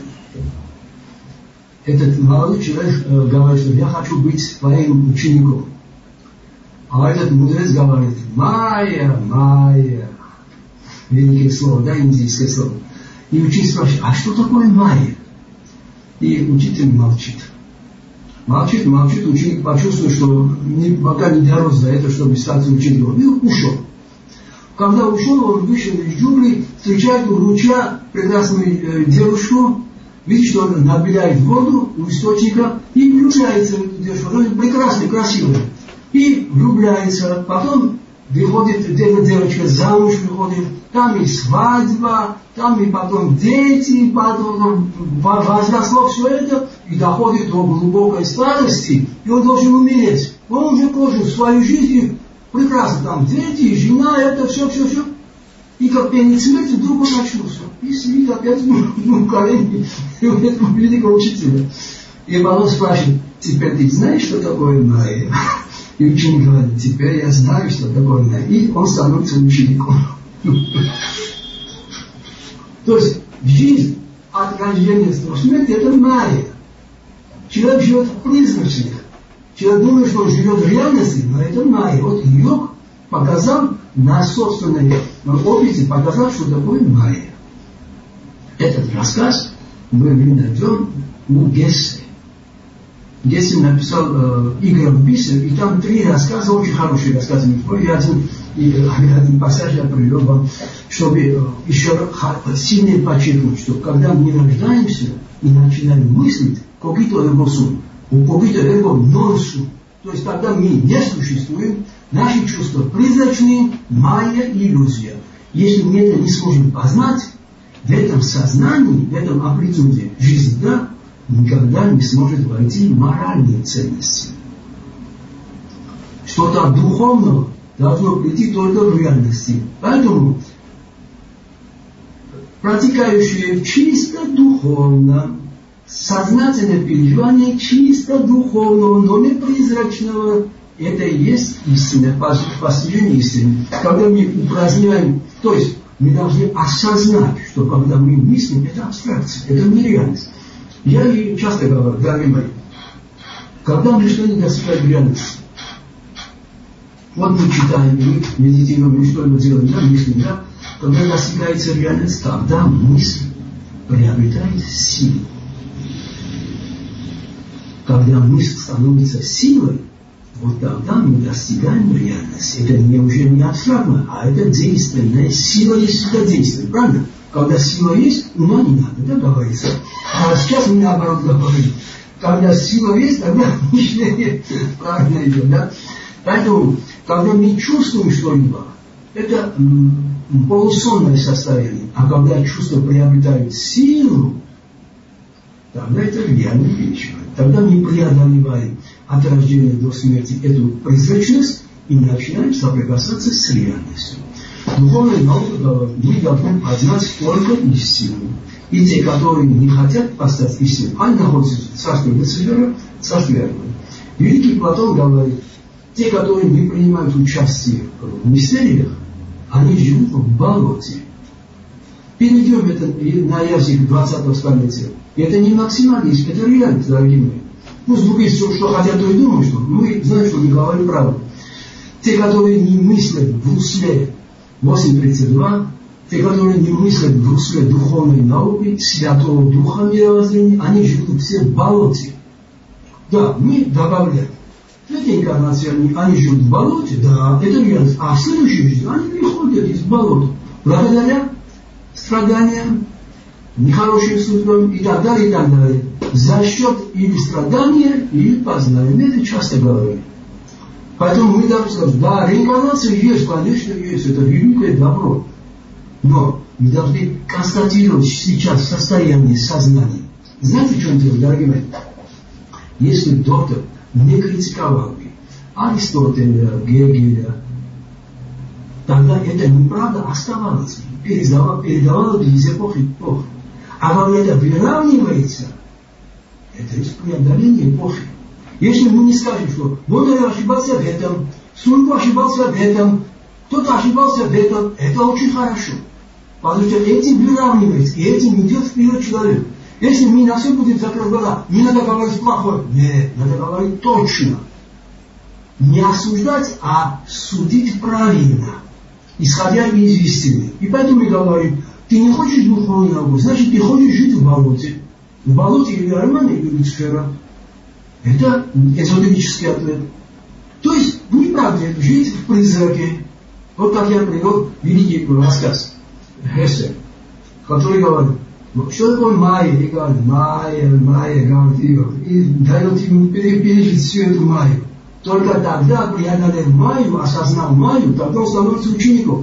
Speaker 1: этот молодой человек говорит, что я хочу быть твоим учеником. А этот мудрец говорит, Майя. Великое слово, да, индийское слово. И учитель спрашивает, а что такое Майя? И учитель молчит. Молчит, ученик почувствовал, что пока не дорос до этого, чтобы стать учеником. И ушел. Когда ушел, он вышел из джунглей, встречает у ручья прекрасную девушку, видит, что она набирает воду у источника и влюбляется в эту девушку. Она прекрасная, красивая. И влюбляется. Потом выходит эта девочка замуж, выходит. Там и свадьба, там и потом дети, потом возросло все это, и доходит до глубокой старости, и он должен умереть. Он уже прожил свою жизнь, прекрасно, там дети, жена, это все. И как перед смертью вдруг он очнулся. И сидит опять в колене этого великого учителя. И потом спрашивает, теперь ты знаешь, что такое Майя? И ученик говорит, теперь я знаю, что такое Майя. И он становится учеником. То есть жизнь от рождения до смерти – это Майя. Человек живет в призрачных. Человек думает, что он живет в реальности, но это Майя. Вот йог показал на собственном опыте, показал, что такое Майя. Этот рассказ мы найдем у Гессе. Гессе написал «Игра в бисер», и там 3 рассказа, очень хорошие рассказы. И один пассаж я привел вам, чтобы еще сильнее подчеркнуть, что когда мы рождаемся и начинаем мыслить, когито эрго сум, у когито эрго нон сум, то есть тогда мы не существуем, наши чувства призрачные, майя и иллюзия. Если мы это не сможем познать, в этом сознании, в этом амплитуде жизни, да, никогда не сможет войти моральные ценности. Что-то духовного должно прийти только в реальности. Поэтому протекающие чисто духовно, сознательное переживание чисто духовного, но не призрачного. Это и есть истина, постижение истины. Когда мы упраздняем, то есть мы должны осознать, что когда мы мыслим, это абстракция, это нереальность. Я и часто говорю, дорогие мои, когда мы что-нибудь достигаем реальности, вот мы читаем, мы медитируем, мы что-нибудь делаем, да, мыслим, да, когда достигается реальность, тогда мысль приобретает силу. Когда мысль становится силой, вот тогда мы достигаем реальности. Это уже не абстрактно, а это действенная сила есть всегда действие, правильно? Когда сила есть, ума не надо, да, говорится. А сейчас мы наоборот говорим. Когда сила есть, тогда мышление правильно идет, да? Поэтому, когда мы чувствуем что-либо, это полусонное состояние. А когда чувства приобретают силу, тогда это реальное переживание. Тогда мы преодолеваем от рождения до смерти эту призрачность и начинаем соприкасаться с реальностью. Духовная наука говорит, мы должны познать только истину. И те, которые не хотят познать истину, они находятся в царстве Люцифера, царстве Армы. Великий Платон говорит, те, которые не принимают участие в мистериях, они живут в болоте. Перейдем это на язык 20-го столетия. Это не максимализм, это реальность, дорогие мои. Пусть другие все, что хотят, то и думают, что мы знаем, что не говорим правду. Те, которые не мыслят в русле 8.32, те, которые не мыслят в русле духовной науки, Святого Духа мировоззрения, они живут все в болоте. Да, мы добавляем. В этой инкарнации они живут в болоте, да, это реальность. А в следующей жизни они приходят из болота. Благодаря страданиям, нехорошим судьбам и так далее, и так далее. За счет или страдания, или познания. Это часто говорю. Поэтому мы должны сказать, да, реинкарнация есть, конечно, есть. Это великое добро. Но мы должны констатировать сейчас состояние сознания. Знаете, что он делает, дорогие мои? Если доктор не критиковал бы Аристотеля, Гегеля, тогда это неправда оставалось. Передавало бы из эпохи в эпоху. А когда это выравнивается, это есть преодоление эпохи. Если мы не скажем, что Бондарев ошибался в этом, Сургу ошибался в этом, кто-то ошибался в этом, это очень хорошо. Потому что этим выравнивается, и этим идет вперед человек. Если мы на все будем закрыть глаза, не надо говорить плохое. Нет, надо говорить точно. Не осуждать, а судить правильно, исходя из истины. И поэтому мы говорим, ты не хочешь духовную науку, значит ты хочешь жить в болоте. В болоте или Армане, или Люцифера. Это эзотерический ответ. То есть, неправда жить в призраке. Вот как я привел великий рассказ Хессе, который говорит, что такое майя? И говорит, майя, говорит, и дает ему пережить всю эту майю. Только тогда, преодолев майю, осознал майю, тогда он становится учеником.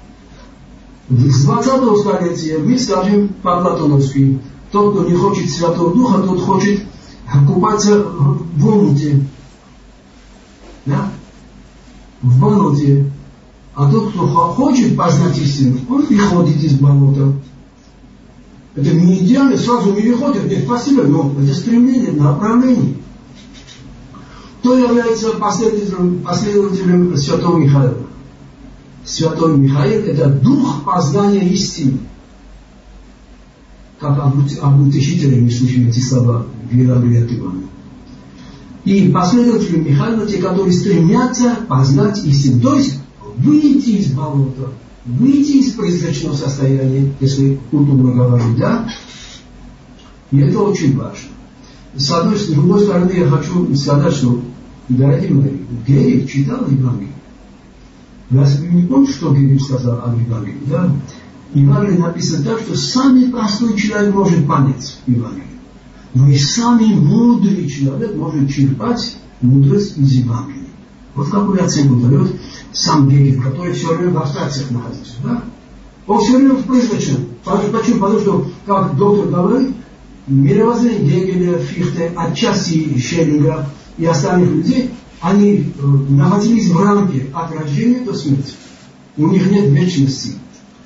Speaker 1: С 20-го столетия мы скажем по-платоновски, тот, кто не хочет Святого Духа, тот хочет купаться в омуте. Да? В болоте. А тот, кто хочет познать истину, он приходит из болота. Это не идеально, сразу не выходит, нет, спасибо, но это стремление, направление. Кто является последователем Святого Михаила? Святой Михаил – это дух познания истины. Как об утешителе мы слышим эти слова в Евангелии от Иоанна. И последователи Михаила, те, которые стремятся познать истину. То есть, выйти из болота, выйти из призрачного состояния, если культурно говорить, да? И это очень важно. С другой стороны, я хочу сказать, что, дорогие мои, Гегель читал Евангелие. Разве вы не помните, что Гегель сказал об Евангелии? Да? Евангелие написано так, что самый простой человек может понять Евангелие. Но и самый мудрый человек может черпать мудрость из Евангелия. Вот какую оценку дает сам Гегель, который все время в абстракциях находится. Да? Он все время в призрачном. Почему? Потому что, как доктор говорит, мировоззрение Гегеля, Фихте, отчасти Шеллинга и остальных людей, они находились в рамке от рождения до смерти. У них нет вечности.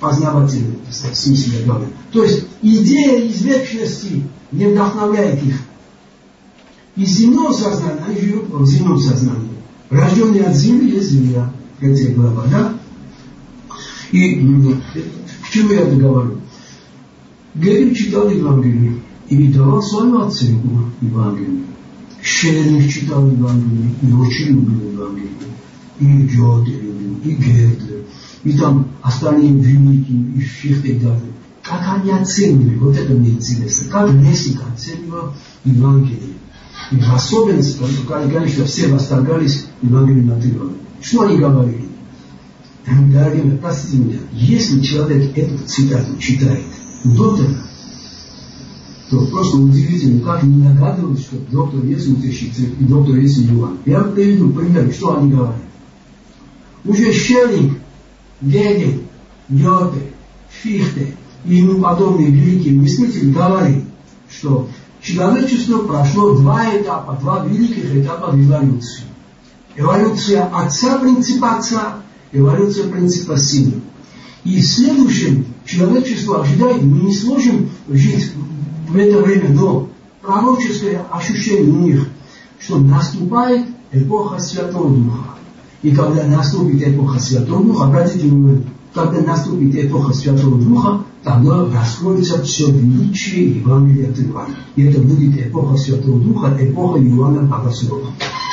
Speaker 1: познавательный, в смысле говоря. То есть идея из вечности не вдохновляет их. Из земного сознания они живут в земном сознании. Рожденные от земли есть земля. 3 глава, да? И к чему я это говорю? Гегель читал Евангелие и давал свою оценку Евангелию. Шеллинг читал Евангелие и очень любил Евангелие. И Гёте любил, и Гердлер, и там остальные великие, и Фихте и далее. Как они оценивали, вот это мне интересно, как Лессинг оценивал Евангелие. И в особенности, конечно, все восторгались Евангелием от Иоанна. Что они говорили? Дорогие мои, простите меня, если человек эту цитату читает до того, то просто удивительно, как не догадывались, что доктор Иисус и доктор Иисус Иоанн. Я приведу пример, что они говорят. Уже Шеллинг, Гегель, Гёте, Фихте и ему подобные великие мыслители говорили, что человечество прошло два великих этапа эволюции. Эволюция отца, принципа отца, эволюция принципа сына. И в следующем человечество ожидает, мы не сможем жить в это время, но пророческое ощущение у них, что наступает эпоха Святого Духа. И когда наступит эпоха Святого Духа, обратите внимание, когда наступит эпоха Святого Духа, тогда раскроется все величие Евангелия от Иоанна. И это будет эпоха Святого Духа, эпоха Иоанна Богослова.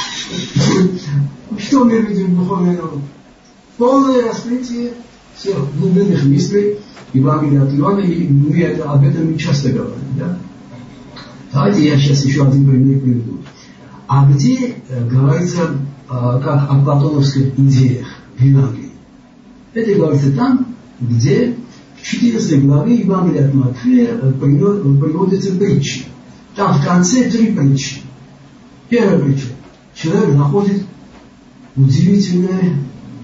Speaker 1: Что мы видим в духовной науке? Полное раскрытие всех глубинных мыслей Евангелия от Иоанна, и мы об этом не часто говорим. Да? Давайте я сейчас еще один пример приведу. А где говорится как о платоновских идеях в Евангелии? Это говорится там, где в 14 главе Евангелия от Матфея приводятся притчи. Там в конце 3 притчи. Первая притча. Человек находит удивительное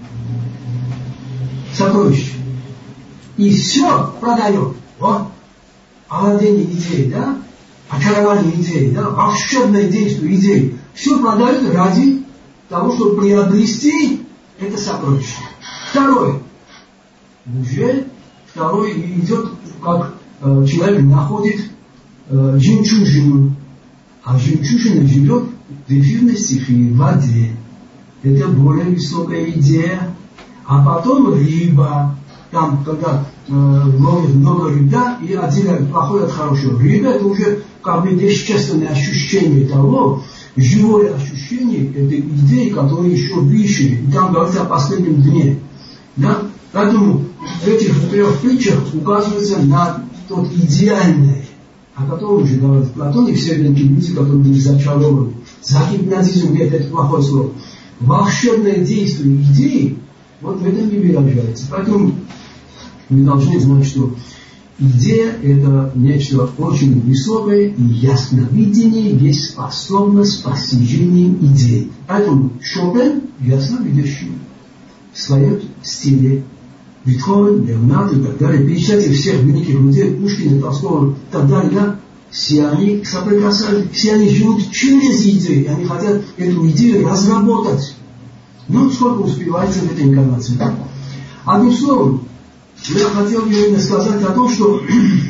Speaker 1: сокровище. И все продает. Вот. Овладение идеей, да? Очарование идеи, да? Волшебное действие идеи. Все продают ради того, чтобы приобрести это сокровище. Второе. Уже второй идет, как человек находит жемчужину. А жемчужина живет в эфирной стихии, в воде. Это более высокая идея. А потом рыба. Там, когда ловят много рыб, да, и отделяют плохое от хорошего. Рыба — это уже как бы вещественное ощущение того, живое ощущение этой идеи, которая еще выше. И там говорится о последнем дне. Да? Поэтому в этих 3 притчах указывается на тот идеальный, о котором уже говорит Платон и все великие люди, которые были зачарованы. Загипнотизм — это плохое слово. Волшебное действие идеи вот в этом не выражается. Поэтому мы должны знать, что идея — это нечто очень высокое, и ясновидение есть способность постижения идей. Поэтому Шопен ясновидящий в своем стиле. Бетховен, Леонард и так далее, перечислять всех великих людей, Пушкина, Толстого и так далее, да? Все они соприкасались, все они живут через идеи, они хотят эту идею разработать. Ну, сколько успевается в этой инкарнации, да? Одним словом, я хотел именно сказать о том, что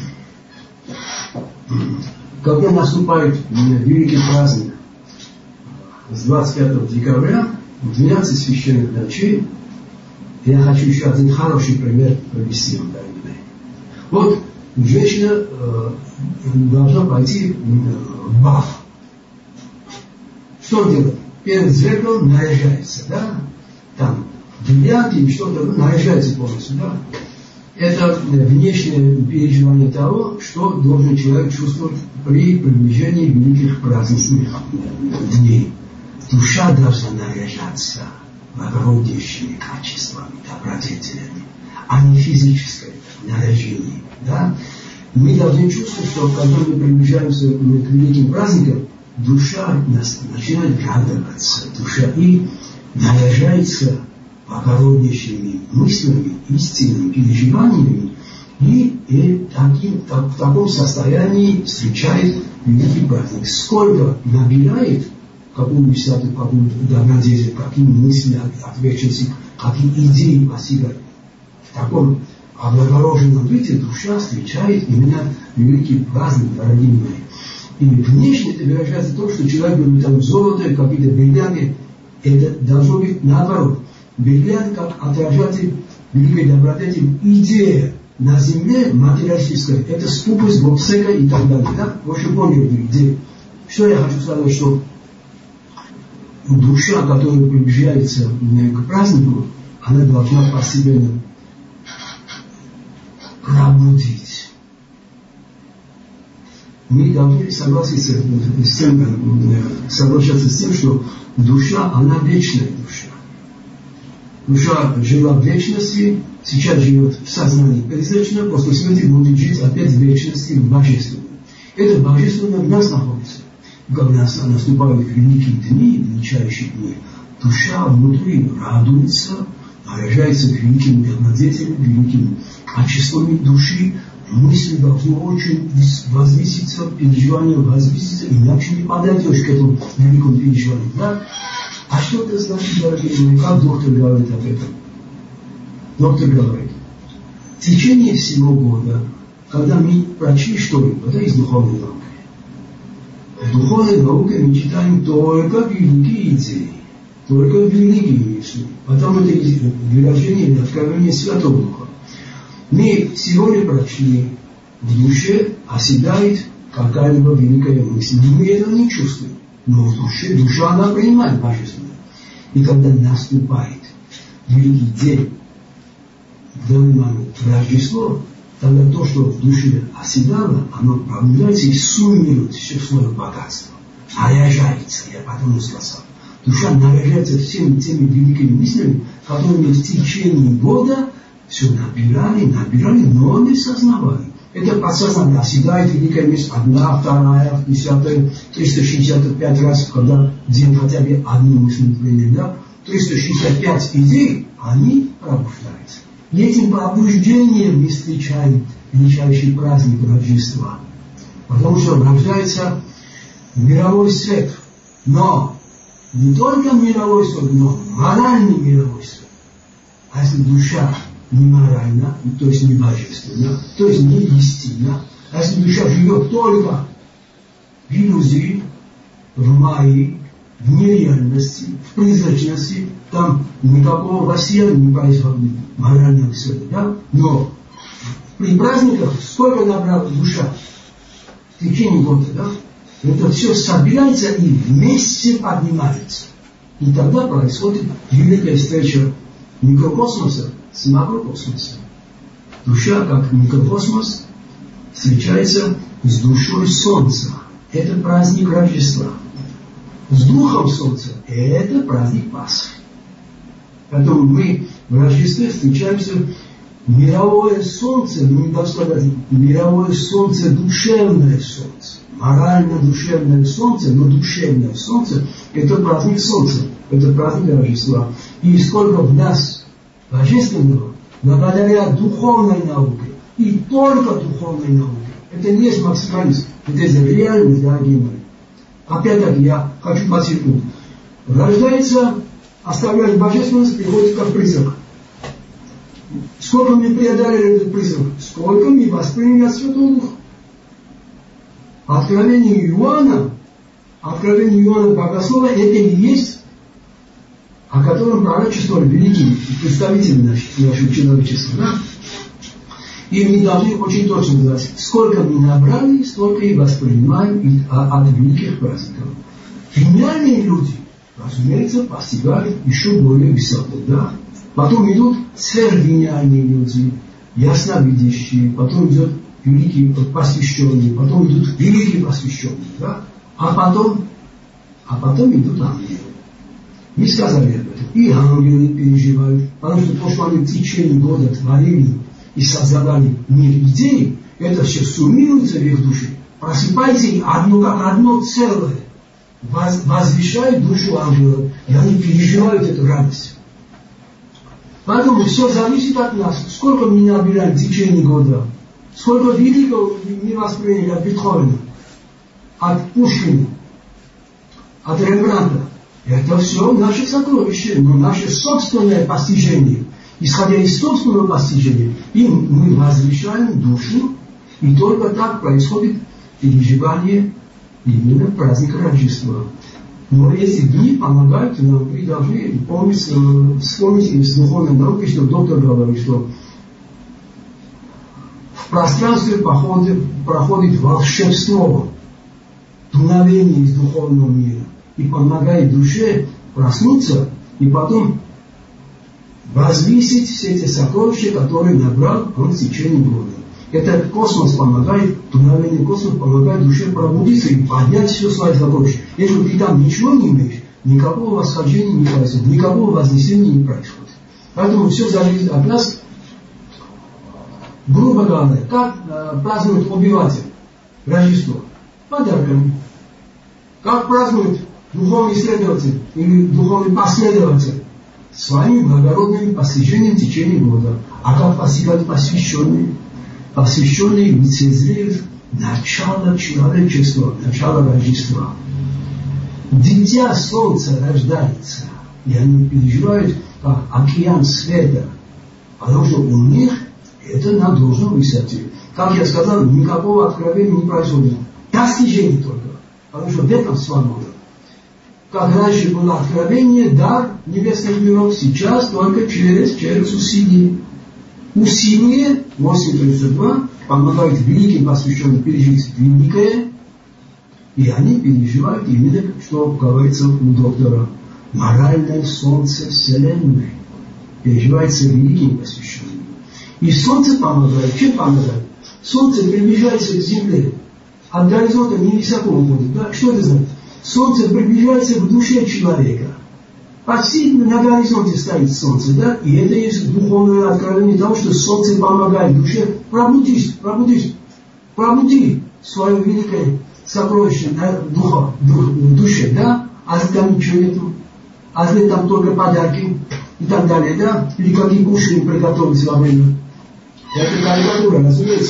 Speaker 1: когда наступает великий праздник с 25 декабря, 12 священных ночей, я хочу еще один хороший пример привести вам, дорогие мои. Вот женщина должна пойти в баф. Что он делает? Перед зеркалом наряжается, да? Там бриллианты или что-то, наряжается полностью, да? Это внешнее переживание того, что должен человек чувствовать при приближении великих праздничных дней. Душа должна наряжаться благороднейшими качествами, добродетелями, а не физическое наряжение. Да? Мы должны чувствовать, что когда мы приближаемся к великим праздникам, душа начинает радоваться, душа и наряжается благороднейшими мыслями, истинными переживаниями, и в таком состоянии встречает великий праздник. Сколько набирает, какую высоту, какую добродетель, какие мысли отвечности, какие идеи постигает в таком облагороженном виде душа встречает именно великий праздник, дорогие мои. И внешне это выражается в том, что человек говорит, там золото, какие-то бриллианты, это должно быть наоборот. Бриллиант как отражатель великой добродетели, идея на земле материалистическая, это скупость, гопсека и так далее. Да? В общем, поняли идею. Что я хочу сказать, что душа, которая приближается к празднику, она должна постепенно пробудить. Мы должны согласиться с тем, соглашаться с тем, что душа, она вечная душа. Душа жила в вечности, сейчас живет в сознании призрачно, после смерти будет жить опять в вечности, в божественном. Это божественное в нас находится. Когда наступают великие дни, величайшие дни, душа внутри радуется, выражается великими добродетелями, великими качествами души. Мысли должны очень возвыситься, переживания возвыситься, иначе не подойдешь к этому великому переживанию. Да? А что это значит, дорогие мои? Как доктор говорит об этом? Доктор говорит, в течение всего года, когда мы прочли что-либо, это из духовной науки, в духовной науке мы читаем только великие идеи, только великие мысли. Потом это выражение или откровение Святого Духа. Мы сегодня прочли, в душе оседает какая-либо великая мысль. Мы этого не чувствуем. Но в душе, душа она принимает божественное. И когда наступает великий день, в данный момент Рождество, тогда то, что в душе оседало, оно пробуждается и суммирует все свое богатство. Наряжается, я потом сказал. Душа наряжается всеми теми великими мыслями, которые мы в течение года все набирали, но не сознавали. Это подсознание оседает великая мысль, 1, 2, 10, 365 раз, когда в день хотя бы одну мысль приняли, да? 365 идей, они пробуждаются. И этим пробуждением мы встречаем величайший праздник Рождества. Потому что рождается мировой свет. Но не только мировой свет, но моральный мировой свет. А если душа не морально, то есть не божественно, то есть не истинно, а если душа живет только в иллюзии, в майе, в нереальности, в призрачности, там никакого воссияния не происходит, морального света, да? Но при праздниках сколько набрала душа в течение года, да? Это все собирается и вместе поднимается. И тогда происходит великая встреча микрокосмоса с макрокосмосом. Душа, как микрокосмос, встречается с душой Солнца. Это праздник Рождества. С духом Солнца это праздник Пасхи. Поэтому мы в Рождестве встречаемся мировое Солнце, не должно сказать мировое Солнце, душевное Солнце. Морально-душевное Солнце, но душевное Солнце – это праздник Солнца, это праздник Рождества. И сколько в нас божественного, благодаря духовной науке, и только духовной науке, это не есть максимализм, это есть реальность, дорогие мои. Опять-таки я хочу подчеркнуть, рождается, оставляет божественность, приходит как призрак. Сколько мы преодолели этот призрак, сколько мы восприняли от Святого Духа. Откровение Иоанна Богослова, это и есть, о котором пророчествовали великие представители нашего человечества. Да? И мы должны очень точно знать, сколько мы набрали, столько и воспринимаем от великих праздников. Гениальные люди, разумеется, постигают еще более высоко. Да? Потом идут сверхгениальные люди, ясновидящие, потом идет великие посвященные, потом идут великие посвященные, да? а потом идут ангелы. Мы сказали об этом. И ангелы переживают, потому что то, что они в течение года творили и создавали мир идей, это все суммируется в их душе. Просыпается и как одно целое. Возвещают душу ангелов, и они переживают эту радость. Поэтому все зависит от нас. Сколько мы набираем в течение года. Сколько великого мы восприняли от Бетховена, от Пушкина, от Рембрандта. Это все наши сокровища, но наше собственное постижение. исходя из собственного постижения, и мы возвещаем душу, и только так происходит переживание именно праздника Рождества. Но эти дни помогают нам, вы должны вспомнить из духовной науки, что доктор говорит, что в пространстве проходит волшебство, дуновение из духовного мира, и помогает душе проснуться и потом возвысить все эти сокровища, которые набрал он в течение года. Это космос помогает, дуновение космоса помогает душе пробудиться и поднять все свои сокровища. Если ты там ничего не имеешь, никакого восхождения не происходит, никакого вознесения не происходит. Поэтому все зависит от нас. Грубо говоря, как празднует обыватель Рождество? Подарками. Как празднует духовный исследователь или духовный последователь? Своими благородными постижениями в течение года. А как постигают посвященные? Посвященные лицезреют начало человечества, начало Рождества. Дитя солнца рождается, и они переживают как океан света, потому что у них это на должной высоте. Как я сказал, никакого откровения не происходит. Достижение только. Потому что в этом свобода. Как раньше было откровение, дар небесных миров, сейчас только через усилие. Усилие 8:32 помогает великим посвященным пережить великое, и они переживают именно, что говорится у доктора, моральное солнце Вселенной. Переживается великим посвященным. И солнце помогает. Чем помогает? Солнце приближается к Земле. От горизонта невысоко уходит. Да? Что это значит? Солнце приближается к душе человека. Почти на горизонте стоит солнце, да? И это есть духовное откровение того, что солнце помогает душе. Пробудись, пробуди свое великое сокровище в душе, да? А если там ничего нету, а если там только подарки и так далее, да? Или какие кушания приготовить во время. Это карикатура, разумеется.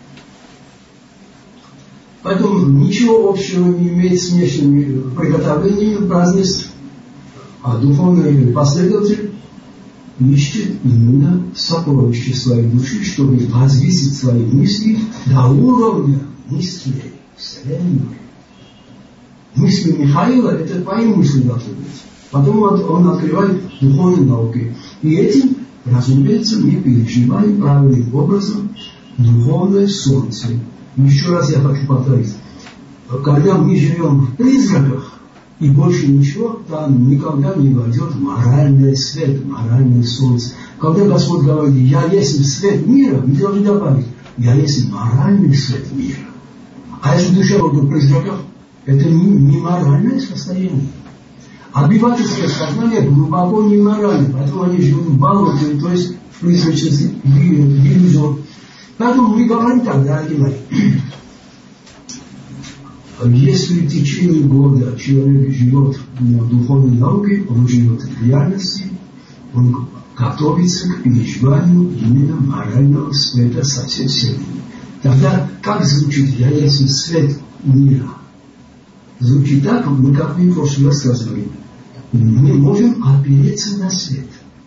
Speaker 1: Поэтому ничего общего не имеет с внешними приготовлениями празднеств. А духовный последователь ищет именно сокровище своей души, чтобы возвысить свои мысли до уровня мыслей Вселенной. Мысли Михаила – это твои мысли должны быть. Потом он открывает духовные науки. И этим, разумеется, мы переживаем правильным образом духовное солнце. Еще раз я хочу повторить. Когда мы живем в призраках, и больше ничего, там никогда не войдет моральный свет, моральное солнце. Когда Господь говорит, я есть свет мира, мы должны добавить, я есть моральный свет мира. А если душа в призраках, это не моральное состояние. Обывательское сознание глубоко не моральное, поэтому они живут в болоте, то есть в призрачности, в иллюзии. Поэтому мы говорим так, дорогие мои. Если в течение года человек живет в духовной науке, он живет в реальности, он готовится к переживанию именно морального света со всей вселенной. Тогда как звучит «Я есть свет мира»? Звучит так, как мы в прошлый раз сказали. Мы можем опереться на свет.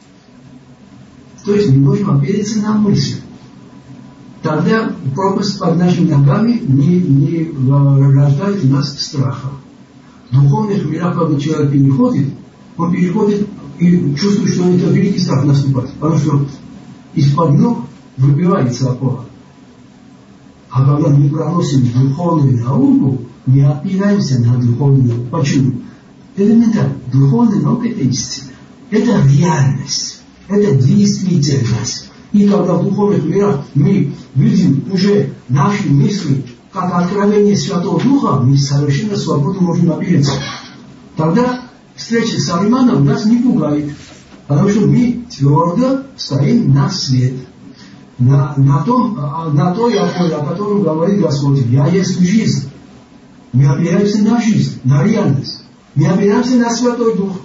Speaker 1: То есть мы можем опереться на мысль. Тогда пропасть под нашими ногами не рождает у нас страха. В духовных мирах, когда человек переходит, он переходит и чувствует, что это великий страх наступает. Потому что из-под ног выбивается опора. А когда мы проносим духовную науку, не опираемся на духовную науку. Почему? Элементарно. Духовная наука – это истина. Это реальность. Это действительность. И когда в духовных мирах мы видим уже наши мысли, как откровение Святого Духа, мы совершенно свободно можем опереться. Тогда встреча с Ариманом нас не пугает, потому что мы твердо стоим на свет, на той опоре, о котором говорит Господь. Я есть жизнь. Мы опираемся на жизнь, на реальность. Мы опираемся на Святой Дух.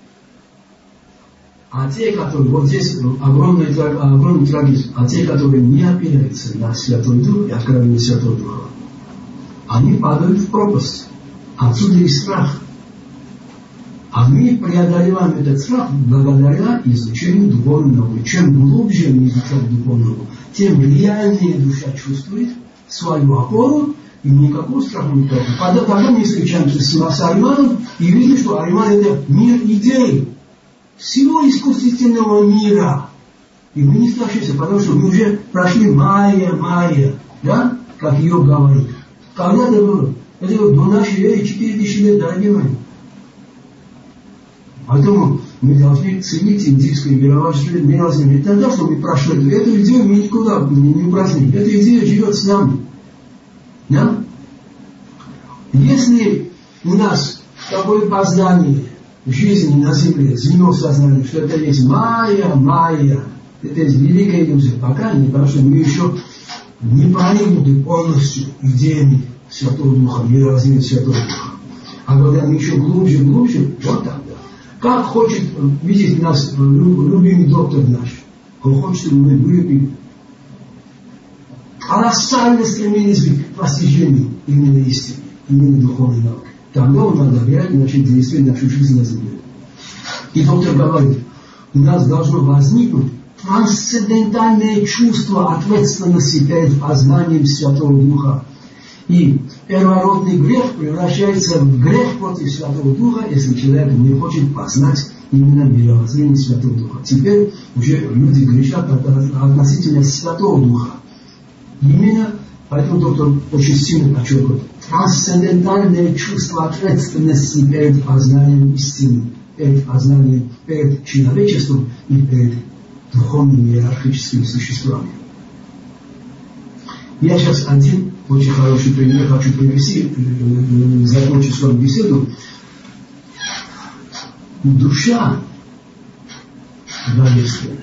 Speaker 1: А те, которые, вот здесь огромный трагизм, а те, которые не опираются на Святой Дух и откровение Святого Духа, они падают в пропасть. Отсюда и страх. А мы преодолеваем этот страх благодаря изучению духовной науки. Чем глубже мы изучаем духовную науку, тем реальнее душа чувствует свою опору, и никакого страха не будет. Тогда мы встречаемся с Ариманом и видим, что Ариман — это мир идей, всего искусственного мира. И мы не страшимся, потому что мы уже прошли майя, да, как ее говорит. Когда это было? Это было до нашей эры 4000 лет, дорогие мои. Поэтому мы должны ценить индийское мировоззрение. Не тогда, что мы прошли эту идею, мы никуда не упразднили. Эта идея живет с нами. Да? Если у нас такое познание жизни на земле, звено сознания, что это есть майя, это есть великая иллюзия, пока не, потому что мы еще не проникнуты полностью идеями Святого Духа, мировоззрения Святого Духа. А когда мы еще глубже, вот тогда. Как хочет видеть нас любимый доктор наш, он хочет, чтобы мы были колоссально стремились к постижению именно истины, именно духовной науки. Тогда он одобряет и начать действовать нашу жизнь на земле. И доктор говорит, у нас должно возникнуть трансцендентальное чувство ответственности перед познанием Святого Духа. И первородный грех превращается в грех против Святого Духа, если человек не хочет познать именно мировоззрение Святого Духа. Теперь уже люди грешат относительно Святого Духа. Именно поэтому доктор очень сильно подчеркивает трансцендентальное чувство ответственности перед познанием истины, перед познанием, перед человечеством и перед духовным иерархическим существованием. Я сейчас один очень хороший пример хочу привести, закончить свою беседу. Душа божественная.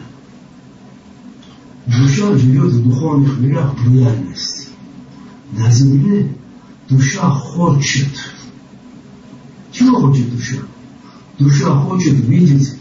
Speaker 1: Душа живет в духовных мирах в реальности. На земле душа хочет. Чего хочет душа? Душа хочет видеть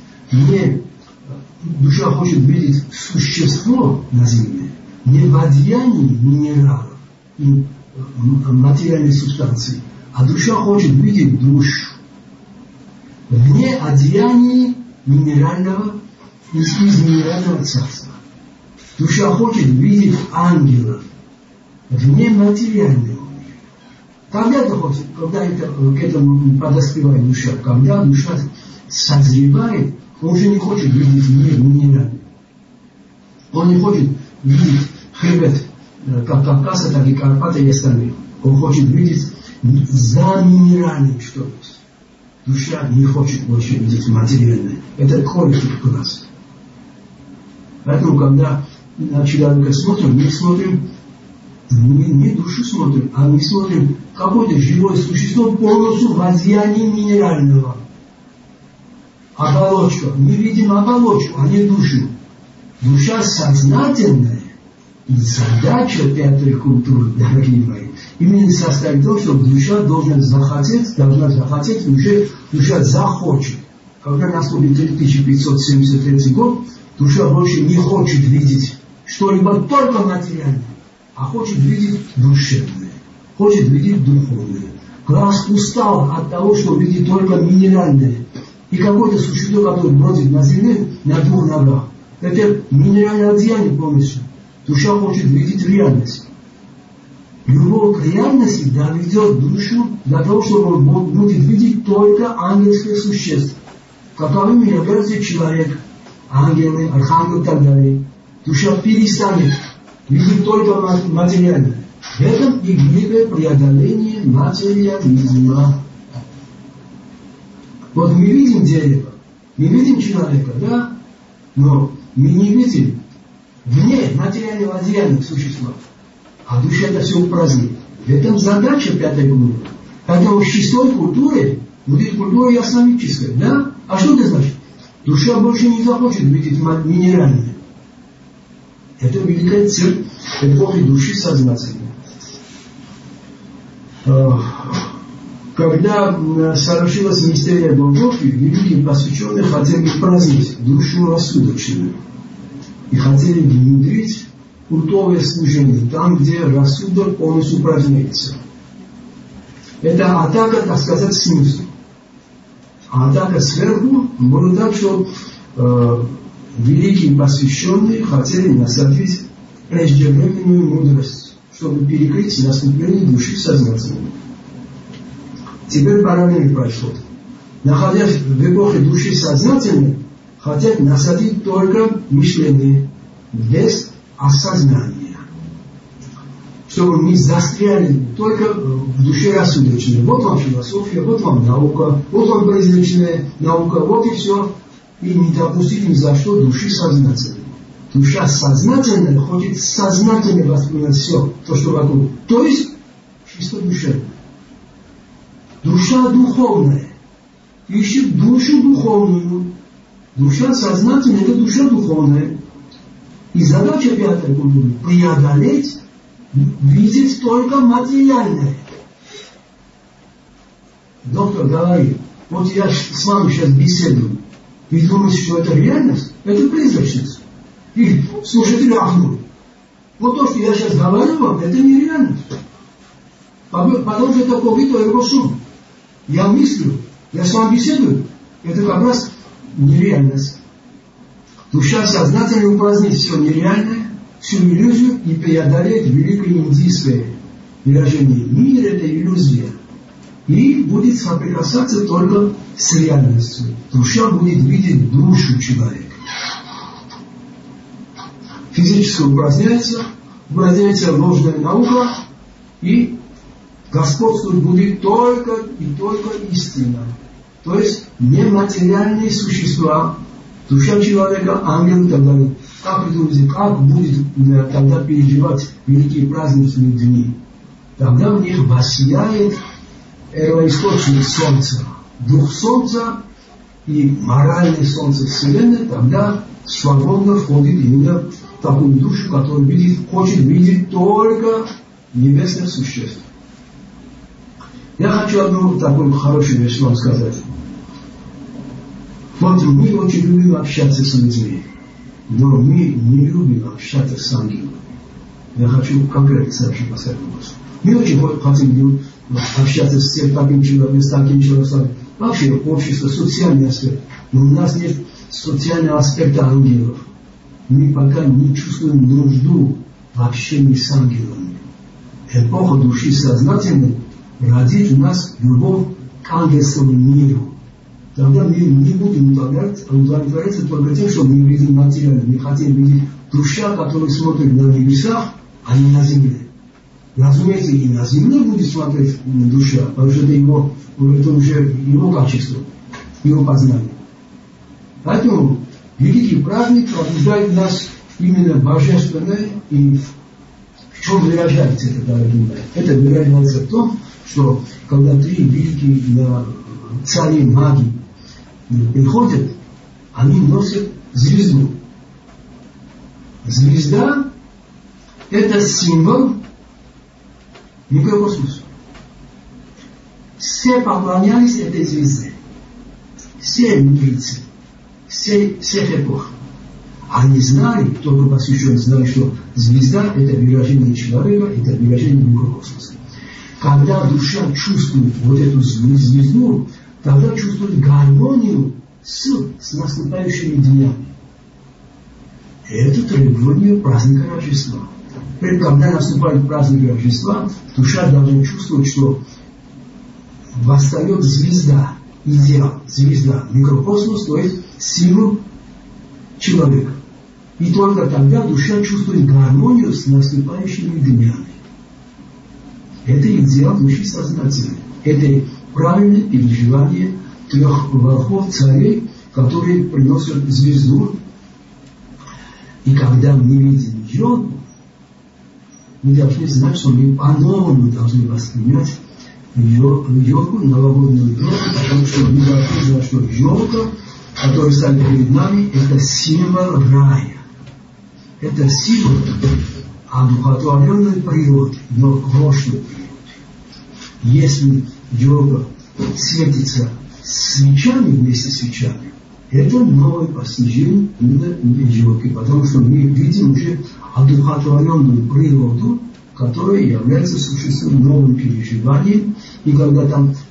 Speaker 1: существо на земле не в одеянии минералов и материальной субстанции, а душа хочет видеть душу вне одеяния минерального, из минерального царства. Душа хочет видеть ангелов вне материального мира. Когда к этому подоспевает душа, когда душа созревает, он уже не хочет видеть мир минеральный. Он не хочет видеть хребет, как Кавказа, так и Карпаты и остальных. Он хочет видеть за минеральным что-то. Душа не хочет больше видеть материальное. Это коллектив класс. Поэтому, когда на человека смотрим, мы смотрим, не душу смотрим, а мы смотрим какое-то живое существо полностью в одеянии минерального. Оболочка. Мы видим оболочку, а не душу. Душа сознательная. И задача пятой культуры, дорогие мои, именно состоит в том, что душа должна захотеть, уже душа захочет. Когда наступит 3573 год, душа больше не хочет видеть что-либо только материальное, а хочет видеть душевное, хочет видеть духовное. Глаз устал от того, что видит только минеральное. И какое-то существо, которое бродит на земле на двух ногах. Это минеральное одеяние полностью. Душа хочет видеть реальность. Любовь к реальности доведет душу до того, чтобы он будет видеть только ангельских существ. Каковыми являются человек, ангелы, архангелы и так далее. Душа перестанет видеть только материальное. В этом и великое преодоление материализма. Вот мы видим дерево, мы видим человека, да, но мы не видим вне материального одеяния существа. А душа это все упразднит. В этом задача пятой культуры. Поэтому в шестой культуре будет культура ясновидческая, да? А что это значит? Душа больше не захочет видеть минеральное. Это великая цель эпохи души сознательной. Когда совершилась мистерия Голгофы, великие посвященные хотели празднить душу рассудочную. И хотели внедрить культовое служение, там, где рассудок полностью упраздняется. Это атака, так сказать, снизу. А так сверху было так, что великие посвященные хотели насадить преждевременную мудрость, чтобы перекрыть наступление души сознательной. Теперь параллель происходит. Находясь в эпохе души сознательной, хотят насадить только мышление, без осознания. Чтобы мы застряли только в душе рассудочной. Вот вам философия, вот вам наука, вот вам производительная наука, вот и все. И не допустить ни за что души сознательной. Душа сознательная хочет сознательно воспринимать все, то, что вокруг. То есть, чисто душевно. Душа духовная ищет душу духовную. Душа сознательная – это душа духовная. И задача пятая культуры – преодолеть, видеть только материальное. Доктор говорит, вот я с вами сейчас беседую, и думаете, что это реальность, это призрачность. И слушатели ахнули. Вот то, что я сейчас говорю вам, это не реальность. Потому что это побито его шум. Я мыслю, я с вами беседую, это как раз нереальность. Душа сознательно упразднит все нереальное, всю иллюзию и преодолеет великое индийское выражение. Мир – это иллюзия. И будет соприкасаться только с реальностью. Душа будет видеть душу человека. Физически упраздняется ложная наука, и господствовать будет только и только истина. То есть нематериальные существа, душа человека, ангел и так далее. Как вы думаете, как будет тогда переживать великие праздничные дни? Тогда в них воссияет первоисточник солнца, дух солнца и моральное солнце Вселенной, тогда свободно входит именно в такую душу, которая хочет видеть только небесных существ. Я хочу одну такую хорошую вещь вам сказать. Вот мы очень любим общаться с людьми, но мы не любим общаться с ангелами. Я хочу конкретно сообщить по этому вопросу. Мы очень хотим общаться с таким человеком, с таким человеком. Вообще общество, социальный аспект. Но у нас нет социального аспекта ангелов. Мы пока не чувствуем нужду в общении с ангелами. Эпоха души сознательной родит у нас любовь к ангельскому миру. Тогда мы не будем удовлетворяться только тем, что мы видим материально. Мы хотим видеть душа, которая смотрит на небесах, а не на земле. Разумеется, и на земле будет смотреть душа, потому что это уже его качество, его познание. Поэтому великий праздник пробуждает нас именно божественное. И в чем выражается это, дорогие мои? Это выражается в том, что когда три великие цари магии приходят, они носят звезду. Звезда – это символ микрокосмоса. Все поклонялись этой звезде. Все мудрецы, всех эпох. Они знали, только посвященные знали, что звезда – это выражение человека, это выражение микрокосмоса. Когда душа чувствует вот эту звезду, тогда чувствует гармонию с наступающими днями. И это требование праздника Рождества. Когда наступает праздник Рождества, душа должна чувствовать, что восстает звезда, идеал, звезда, микрокосмос, то есть символ человека. И только тогда душа чувствует гармонию с наступающими днями. Это идеал души сознательной. Это правильное переживание трех волхов, царей, которые приносят звезду. И когда мы видим йогу, мы должны знать, что мы по-новому должны воспринять йогу, новогоднюю йогу, потому что мы должны знать, что йога, которая стоит перед нами, это символ рая. Это символ одухотворенной природы, но прошлой природы. Если йога светится свечами вместе с свечами, это новое постижение именно йоги, потому что мы видим уже одухотворенную природу, которая является существом новым переживанием. И когда там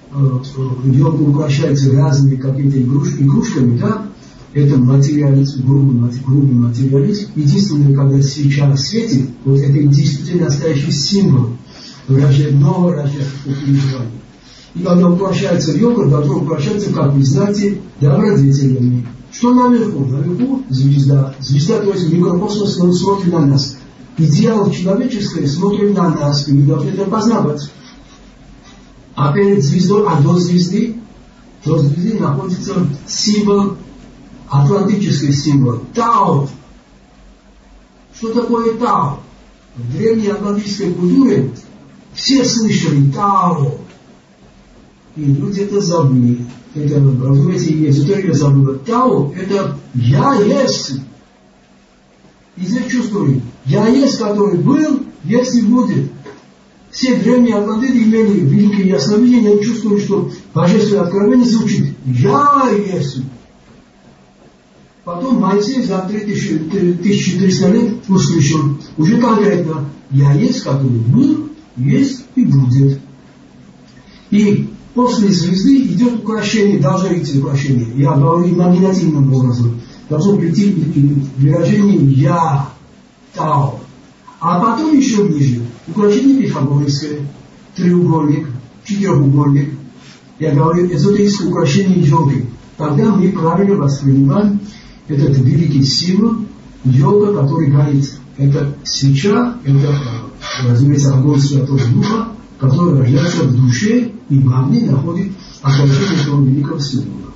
Speaker 1: йога украшается разными какими-то игрушками, да, это материализм, грубый материализм. Единственное, когда свеча светит, вот это действительно настоящий символ нового рождественского переживания. И когда украшается йога, должно украшаться, как вы знаете, добродетелями. Что наверху? Наверху звезда. Звезда, то есть микрокосмос, смотрит на нас. Идеал человеческий смотрит на нас, и мы должны это познавать. А перед звездой, до звезды находится символ, атлантический символ, Тао. Что такое Тао? В древней атлантической культуре все слышали Тао. И люди это забыли. Это, разумеется, и эзотерика забыла. Тао – это «Я есть». И здесь чувствуем, «Я есть», который был, есть и будет. Все древние атлантиды имели великие ясновидения и чувствовали, что божественное откровение звучит «Я есть». Потом Моисей за 3400 лет услышал уже конкретно «Я есть», который был, есть и будет. И после звезды идет украшение, должно идти украшение. Я говорю имагинативным образом. Должно прийти выражение «Я», «Тао». А потом еще ниже украшение пифагорейское, треугольник, четырехугольник. Я говорю эзотерическое украшение йоги. Тогда мы правильно воспринимаем этот великий символ йога, который горит. Это свеча, это, разумеется, огонь Святого Духа, который рождается в душе и во мне находит окончание этого великого символа.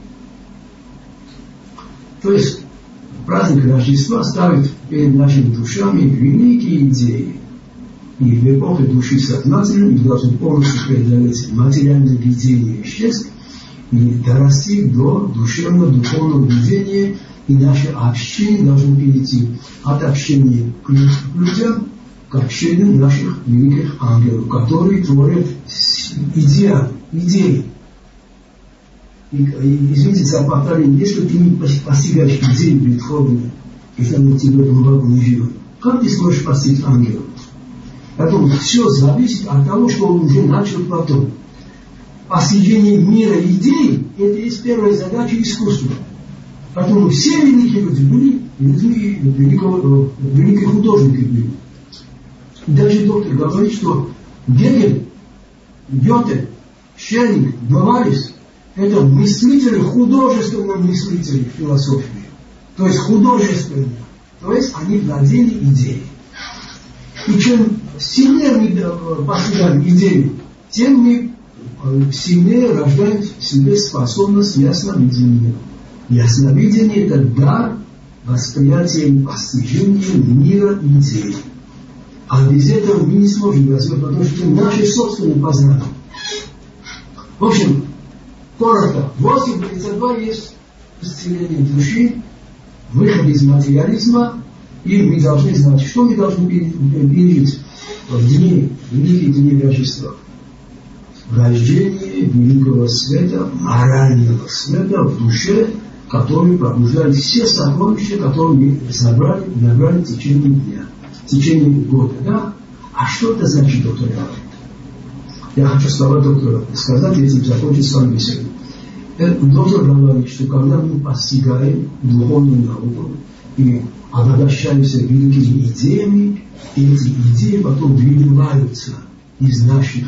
Speaker 1: То есть праздник Рождества ставит перед нашими душами великие идеи. И в эпохе души сознательной мы должны полностью преодолеть материальное видение веществ и дорасти до душевно-духовного видения, и наше общение должно перейти от общения к людям к общению наших великих ангелов, которые творят идеи. И извините за повторение, если ты не постигаешь идеи предходные, если они тебе глубоко не живут, как ты сможешь постичь ангелов? Поэтому все зависит от того, что он уже начал потом. Постижение мира идей – это есть первая задача искусства. Поэтому все великие люди были людьми великие художники были. Даже доктор говорит, что Гегель, Гёте, Шеллинг, Новалис – это мыслители, художественные мыслители философии. То есть художественные. То есть они владели идеей. И чем сильнее мы постигаем идею, тем мы сильнее рождаем в себе способность ясновидения. Ясновидение – это дар восприятия и постижения мира идей. А без этого мы не сможем развивать, потому что это наше собственное познание. В общем, коротко, 8.32 есть исцеление души, выход из материализма, и мы должны знать, что мы должны пережить в дни, великие дни Рождества. Рождение великого света, морального света в душе, который пробуждает все сокровища, которые мы набрали в течение дня, в течение года. Да? А что это значит, доктор говорит? Я хочу слова доктора сказать, и этим закончить с вами беседу. Доктор говорит, что когда мы постигаем духовную науку и обогащаемся великими идеями, эти идеи потом выливаются из наших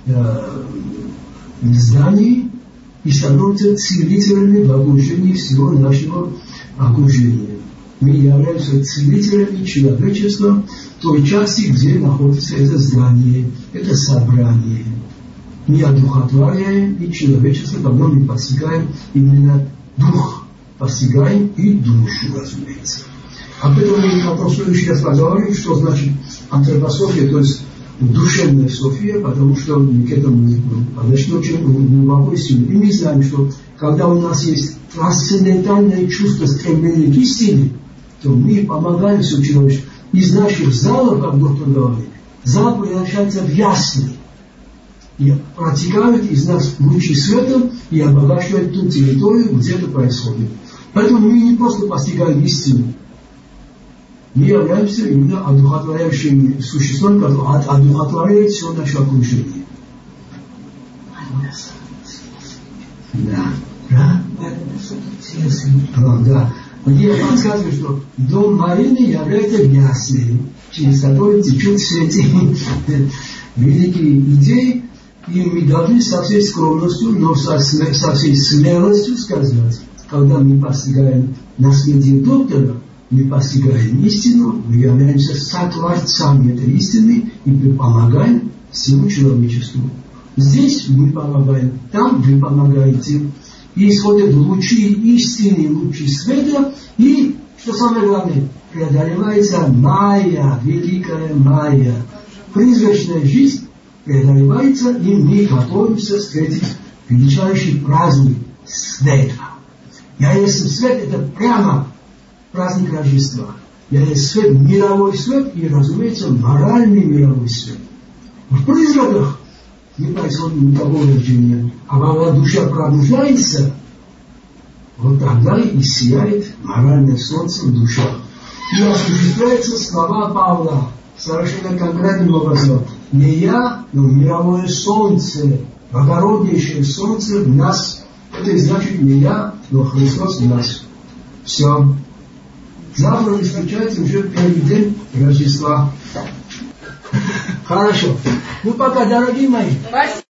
Speaker 1: изданий и становятся целителями в окружении всего нашего окружения. Мы являемся целителями человечества в той части, где находится это здание, это собрание. Мы одухотворяем и человечество, когда мы постигаем именно дух, постигаем и душу, разумеется. Об этом мы потом в следующий раз поговорим, что значит антропософия, то есть душевная София, потому что мы к этому подошли очень глубоко и сильно. И мы знаем, что когда у нас есть трансцендентальное чувство стремления к истине, то мы помогаем всему человечеству. Из наших залов, как доктор говорит, зал превращается в ясный. И протекают из нас лучи света и обогащают ту территорию, где это происходит. Поэтому мы не просто постигаем истину. Мы являемся именно одухотворяющими существами, которые одухотворяют все наше окружение. Да. Да? Да. Я подсказываю, что дом Марины является ясной, через который течут все эти великие идеи, и мы должны со всей скромностью, но со всей смелостью сказать, когда мы постигаем наследие доктора, мы постигаем истину, мы являемся сотворцами этой истины, и мы помогаем всему человечеству. Здесь мы помогаем, там вы помогаете. И исходят лучи истины, лучи света, и, что самое главное, преодолевается майя, великая майя. Призрачная жизнь преодолевается, и мы готовимся встретить величайший праздник света. Я есть свет, это прямо праздник Рождества. Я есть свет, мировой свет, и, разумеется, моральный мировой свет. В призраках не происходит никакого рождения. А когда душа пробуждается, вот тогда и сияет моральное солнце в душах. И осуществляются слова Павла совершенно конкретным образом. Не я, но мировое солнце, благороднейшее солнце в нас. Это значит не я, но Христос в нас. Все. Завтра мы встречаемся уже в первый день Рождества. Хорошо. Ну пока, дорогие мои.